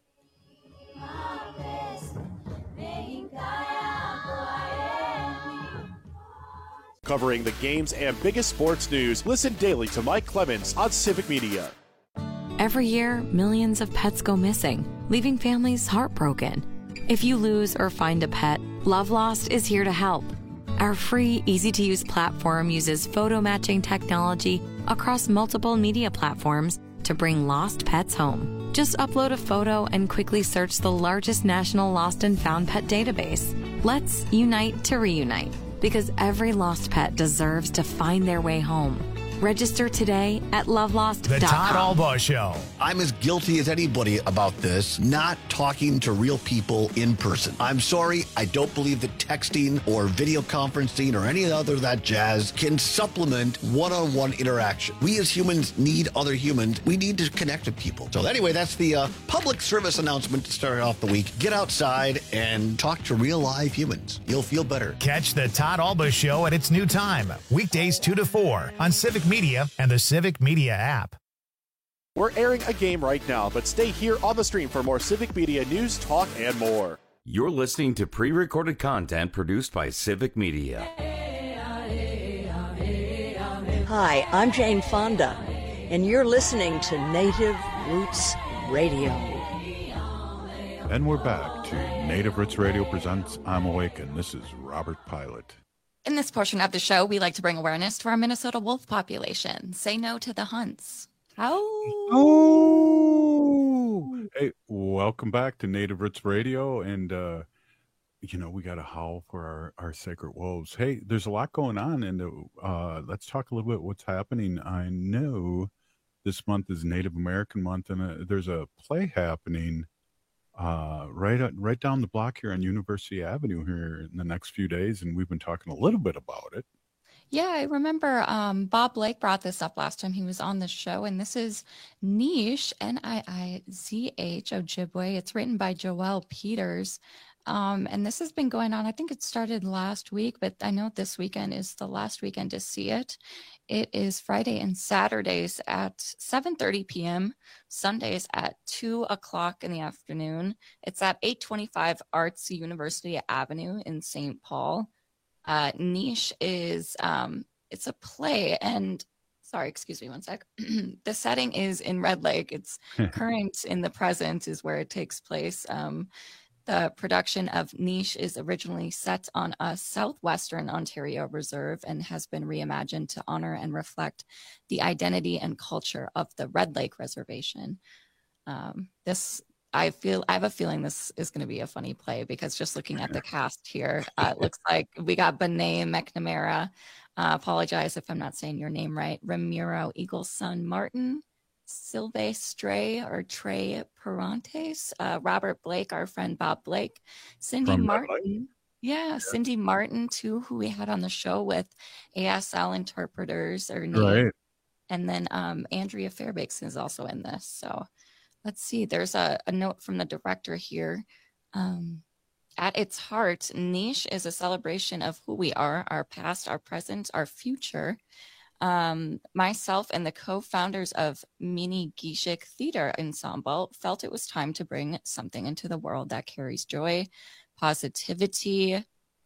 Speaker 1: Covering the games and biggest sports news, listen daily to Mike Clemens on Civic Media.
Speaker 5: Every year, millions of pets go missing, leaving families heartbroken. If you lose or find a pet, Love Lost is here to help. Our free, easy-to-use platform uses photo matching technology across multiple media platforms to bring lost pets home. Just upload a photo and quickly search the largest national lost and found pet database. Let's unite to reunite, because every lost pet deserves to find their way home. Register today at lovelost.com.
Speaker 4: The Todd Albaugh Show.
Speaker 7: I'm as guilty as anybody about this, not talking to real people in person. I'm sorry, I don't believe that texting or video conferencing or any other of that jazz can supplement one-on-one interaction. We as humans need other humans. We need to connect with people. So anyway, that's the public service announcement to start off the week. Get outside and talk to real live humans. You'll feel better.
Speaker 4: Catch the Todd Albaugh Show at its new time, weekdays 2 to 4 on Civic Media and the Civic Media app.
Speaker 1: We're airing a game right now, but stay here on the stream for more Civic Media news, talk, and more.
Speaker 11: You're listening to pre-recorded content produced by Civic Media.
Speaker 29: Hi, I'm Jane Fonda, and you're listening to Native Roots Radio.
Speaker 13: And we're back to Native Roots Radio presents I'm Awake, and this is Robert Pilot.
Speaker 18: In this portion of the show, we like to bring awareness to our Minnesota wolf population. Say no to the hunts.
Speaker 13: Oh! Hey, welcome back to Native Roots Radio. And we got to howl for our sacred wolves. Hey, there's a lot going on, and let's talk a little bit what's happening. I know this month is Native American Month, and there's a play happening right down the block here on University Avenue here in the next few days, and we've been talking a little bit about it.
Speaker 18: Yeah, I remember Bob Blake brought this up last time he was on the show, and this is Niche, Niizh Ojibwe. It's written by Joelle Peters. And this has been going on. I think it started last week, but I know this weekend is the last weekend to see it. It is Friday and Saturdays at 7:30 p.m., Sundays at 2 o'clock in the afternoon. It's at 825 Arts University Avenue in St. Paul. Niche is, it's a play, and sorry, excuse me one sec. The setting is in Red Lake. It's current in the present is where it takes place. The production of Niche is originally set on a southwestern Ontario reserve and has been reimagined to honor and reflect the identity and culture of the Red Lake Reservation. I have a feeling this is going to be a funny play because just looking at the cast here, it looks like we got Benet McNamara. Apologize if I'm not saying your name right. Ramiro Eagleson Martin, Sylvestre or Trey Perantes, Robert Blake, our friend Bob Blake, Cindy Martin. Yeah, Cindy Martin too, who we had on the show with ASL interpreters or
Speaker 13: right.
Speaker 18: And then Andrea Fairbanks is also in this. So let's see. There's a note from the director here. At its heart, Niche is a celebration of who we are, our past, our present, our future. Myself and the co-founders of Mini Gishik Theater Ensemble felt it was time to bring something into the world that carries joy, positivity.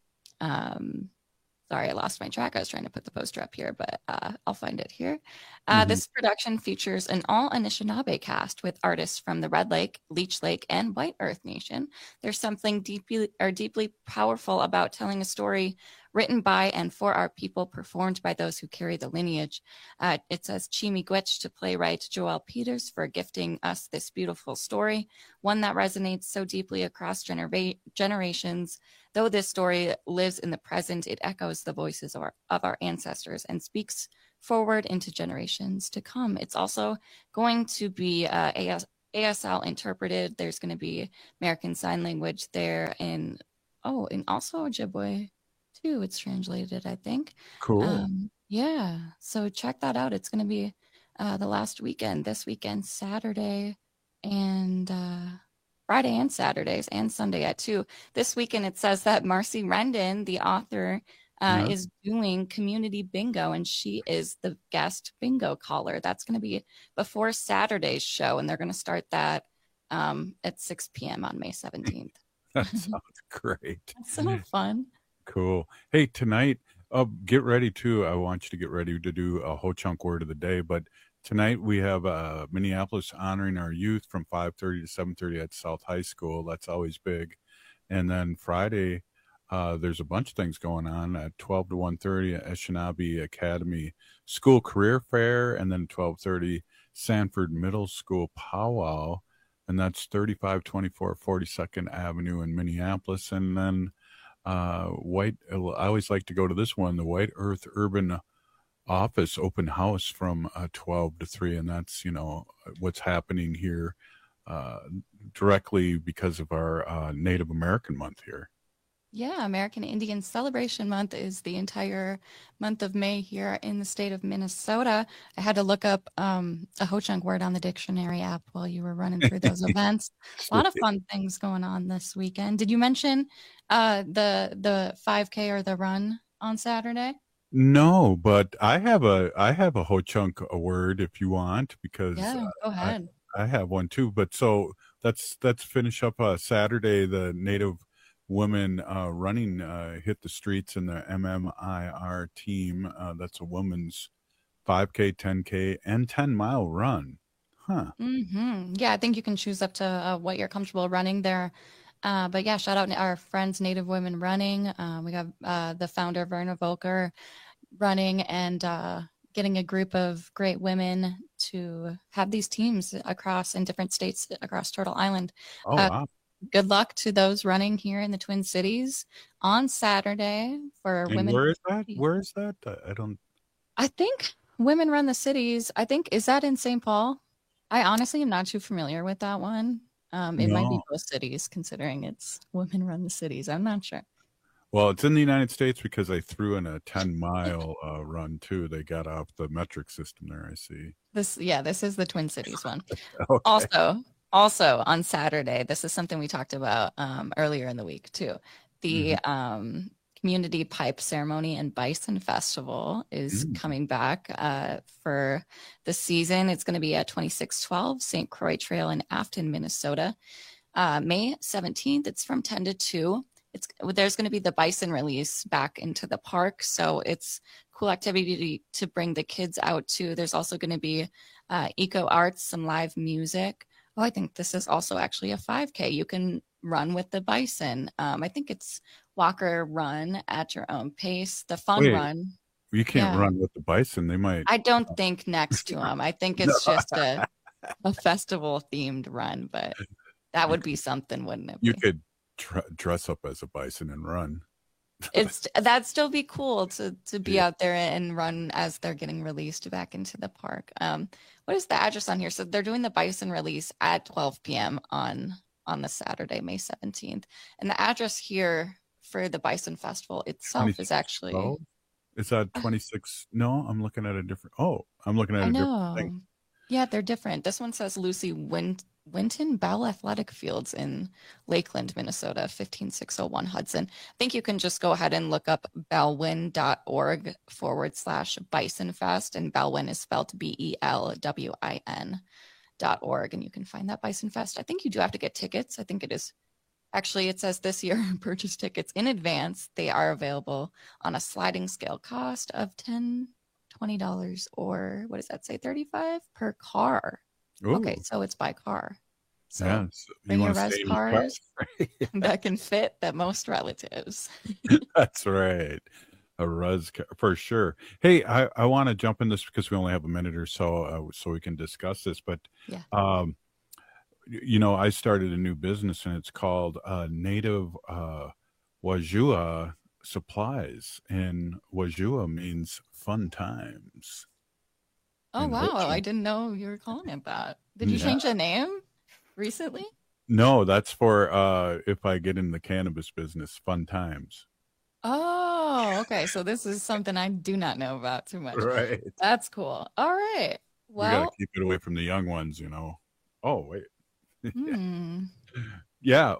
Speaker 18: Sorry, I lost my track. I was trying to put the poster up here, but I'll find it here. This production features an all Anishinaabe cast with artists from the Red Lake, Leech Lake, and White Earth Nation. There's something deeply powerful about telling a story written by and for our people, performed by those who carry the lineage. It says Chimi Gwitch to playwright Joelle Peters for gifting us this beautiful story, one that resonates so deeply across generations. Though this story lives in the present, it echoes the voices of our ancestors and speaks forward into generations to come. It's also going to be ASL interpreted. There's going to be American Sign Language there, and also Ojibwe too. It's translated, I think.
Speaker 13: Cool.
Speaker 18: Yeah. So check that out. It's going to be the last weekend, this weekend, Saturday and Friday and Saturdays and Sunday at 2. This weekend, it says that Marcy Rendon, the author, is doing community bingo, and she is the guest bingo caller. That's going to be before Saturday's show, and they're going to start that at 6 p.m. on May 17th.
Speaker 13: That sounds great.
Speaker 18: That's so fun.
Speaker 13: Cool. Hey, tonight, get ready too. I want you to get ready to do a Ho Chunk word of the day, but tonight we have Minneapolis honoring our youth from 5:30 to 7:30 at South High School. That's always big. And then Friday, there's a bunch of things going on at 12 to 1:30 at Anishinaabe Academy School Career Fair, and then 12:30 Sanford Middle School Powwow, and that's 3524 42nd Avenue in Minneapolis. And then I always like to go to this one, the White Earth Urban Office open house from 12 to 3, and that's what's happening here directly because of our Native American month here.
Speaker 18: Yeah, American Indian Celebration Month is the entire month of May here in the state of Minnesota. I had to look up a Ho Chunk word on the dictionary app while you were running through those events. A lot of fun things going on this weekend. Did you mention the 5K or the run on Saturday?
Speaker 13: No, but I have a Ho Chunk word if you want, because
Speaker 18: go ahead.
Speaker 13: I have one too. But so let's finish up Saturday. The Native women running hit the streets in the MMIR team. That's a women's 5K, 10K, and 10-mile run. Huh.
Speaker 18: Mm-hmm. Yeah, I think you can choose up to what you're comfortable running there. But yeah, shout out to our friends, Native Women Running. We got the founder, Verna Volker, running and getting a group of great women to have these teams in different states across Turtle Island.
Speaker 13: Oh, wow.
Speaker 18: good luck to those running here in the Twin Cities on Saturday for
Speaker 13: And
Speaker 18: women.
Speaker 13: where is that? Where is that? I don't.
Speaker 18: I think Women Run the Cities. I think, is that in St. Paul? I honestly am not too familiar with that one. It might be
Speaker 13: No.
Speaker 18: both cities, considering it's Women Run the Cities. I'm not sure.
Speaker 13: Well, it's in the United States because they threw in a 10-mile run too. They got off the metric system there. I see.
Speaker 18: This is the Twin Cities one.
Speaker 13: Okay.
Speaker 18: Also on Saturday, this is something we talked about earlier in the week too. The Community Pipe Ceremony and Bison Festival is coming back for the season. It's going to be at 2612 St. Croix Trail in Afton, Minnesota. May 17th, it's from 10 to 2. There's going to be the bison release back into the park. So it's cool activity to bring the kids out to. There's also going to be eco arts, some live music. Oh, I think this is also actually a 5K. You can run with the bison. I think it's walk or run at your own pace. The fun run.
Speaker 13: You can't run with the bison. They might.
Speaker 18: I don't think next to them. I think it's just a festival themed run, but that would be something, wouldn't it?
Speaker 13: You could dress up as a bison and run.
Speaker 18: That'd still be cool to be out there and run as they're getting released back into the park. What is the address on here? So they're doing the bison release at 12 p.m. on the Saturday, May 17th. And the address here for the Bison Festival itself is actually...
Speaker 13: Is that 26? No, I'm looking at a different... Oh, I'm looking at a different thing.
Speaker 18: Yeah, they're different. This one says Lucy Winton Bell Athletic Fields in Lakeland, Minnesota, 15601 Hudson. I think you can just go ahead and look up bellwin.org/bisonfest, and Bellwin is spelled BELWIN.org, and you can find that Bison Fest. I think you do have to get tickets. I think it is. Actually, it says this year, purchase tickets in advance. They are available on a sliding scale cost of $10, $20, or what does that say, $35 per car.
Speaker 13: Ooh.
Speaker 18: Okay, so it's by car. So
Speaker 13: so
Speaker 18: bring your
Speaker 13: wanna
Speaker 18: res
Speaker 13: stay in
Speaker 18: cars
Speaker 13: the car.
Speaker 18: that can fit the most relatives.
Speaker 13: That's right. A res car for sure. Hey, I want to jump in this because we only have a minute or so, so we can discuss this. But I started a new business, and it's called Native Wajua Supplies, and Wajua means fun times.
Speaker 18: Oh, wow. I didn't know you were calling it that. Did you change the name recently?
Speaker 13: No, that's for if I get in the cannabis business, fun times.
Speaker 18: Oh, okay. So this is something I do not know about too much.
Speaker 13: Right.
Speaker 18: That's cool. All right.
Speaker 13: We got
Speaker 18: Well,
Speaker 13: to keep it away from the young ones, Oh, wait.
Speaker 18: hmm.
Speaker 13: Yeah.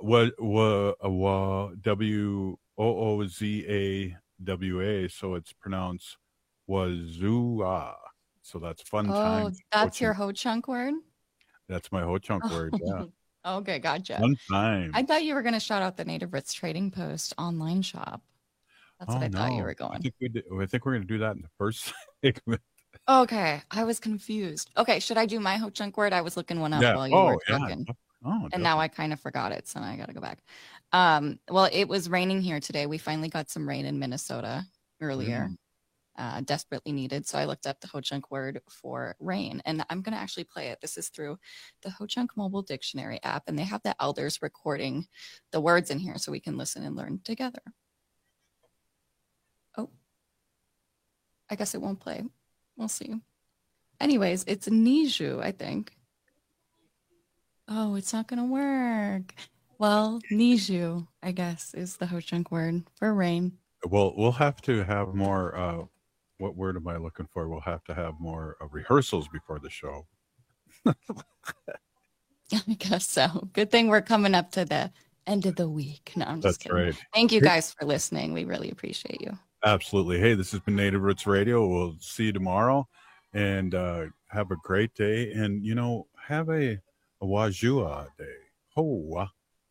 Speaker 13: WOOZAWA. So it's pronounced Wazua. So that's fun times.
Speaker 18: That's your Ho Chunk word?
Speaker 13: That's my Ho Chunk word. Yeah.
Speaker 18: Okay, gotcha.
Speaker 13: Fun time.
Speaker 18: I thought you were going to shout out the Native Roots Trading Post online shop. That's what I thought you were
Speaker 13: I
Speaker 18: going.
Speaker 13: think we're going to do that in the first segment.
Speaker 18: Okay, I was confused. Okay, should I do my Ho Chunk word? I was looking one up while you were talking. And now I kind of forgot it, so now I got to go back. Well, it was raining here today. We finally got some rain in Minnesota earlier. Desperately needed. So I looked up the Ho Chunk word for rain, and I'm going to actually play it. This is through the Ho Chunk mobile dictionary app, and they have the elders recording the words in here so we can listen and learn together. Oh, I guess it won't play. We'll see. Anyways, it's Niju, I think. Oh, it's not going to work. Well, Niju, I guess, is the Ho Chunk word for rain.
Speaker 13: Well, we'll have to have more. What word am I looking for? We'll have to have more rehearsals before the show.
Speaker 18: I guess so. Good thing we're coming up to the end of the week. No, I'm just kidding.
Speaker 13: Right.
Speaker 18: Thank you guys for listening. We really appreciate you.
Speaker 13: Absolutely. Hey, this has been Native Roots Radio. We'll see you tomorrow, and have a great day. And, have a Wajua day. Hoa.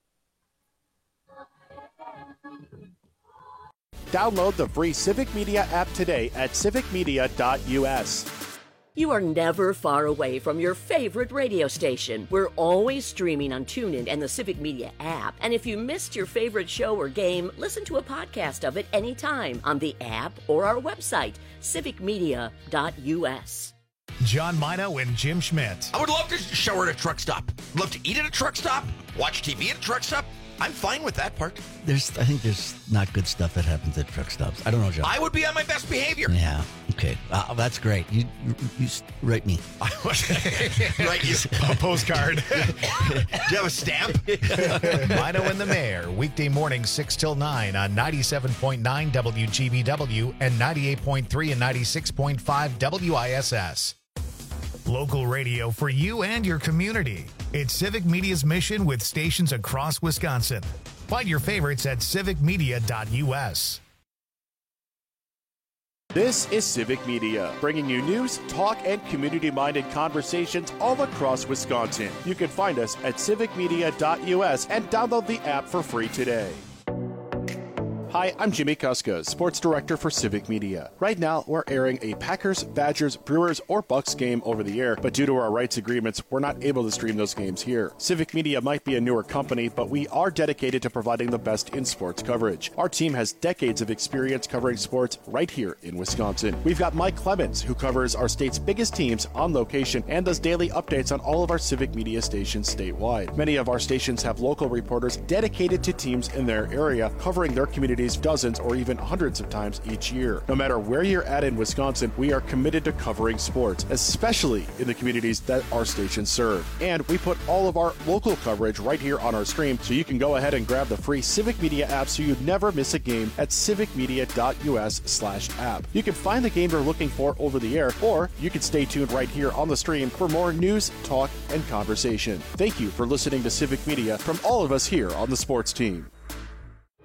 Speaker 1: Download the free Civic Media app today at civicmedia.us.
Speaker 10: You are never far away from your favorite radio station. We're always streaming on TuneIn and the Civic Media app. And if you missed your favorite show or game, listen to a podcast of it anytime on the app or our website, civicmedia.us.
Speaker 4: John Mino and Jim Schmidt.
Speaker 6: I would love to shower at a truck stop. Love to eat at a truck stop. watch TV at a truck stop. I'm fine with that part.
Speaker 8: I think there's not good stuff that happens at truck stops. I don't know, John.
Speaker 6: I would be on my best behavior.
Speaker 8: Yeah. Okay. That's great. You write me.
Speaker 6: Write you
Speaker 4: a postcard.
Speaker 6: Do you have a stamp?
Speaker 4: Mino and the Mayor, weekday morning 6 till 9 on 97.9 WGBW and 98.3 and 96.5 WISS. Local radio for you and your community. It's Civic Media's mission with stations across Wisconsin. Find your favorites at civicmedia.us.
Speaker 1: This is Civic Media, bringing you news, talk, and community-minded conversations all across Wisconsin. You can find us at civicmedia.us and download the app for free today. Hi, I'm Jimmy Kuska, Sports Director for Civic Media. Right now, we're airing a Packers, Badgers, Brewers, or Bucks game over the air, but due to our rights agreements, we're not able to stream those games here. Civic Media might be a newer company, but we are dedicated to providing the best in sports coverage. Our team has decades of experience covering sports right here in Wisconsin. We've got Mike Clemens, who covers our state's biggest teams on location and does daily updates on all of our Civic Media stations statewide. Many of our stations have local reporters dedicated to teams in their area, covering their communities dozens or even hundreds of times each year. No matter where you're at in Wisconsin, we are committed to covering sports, especially in the communities that our stations serve. And we put all of our local coverage right here on our stream, so you can go ahead and grab the free Civic Media app so you never miss a game at civicmedia.us/app. You can find the game you're looking for over the air, or you can stay tuned right here on the stream for more news, talk, and conversation. Thank you for listening to Civic Media from all of us here on the sports team.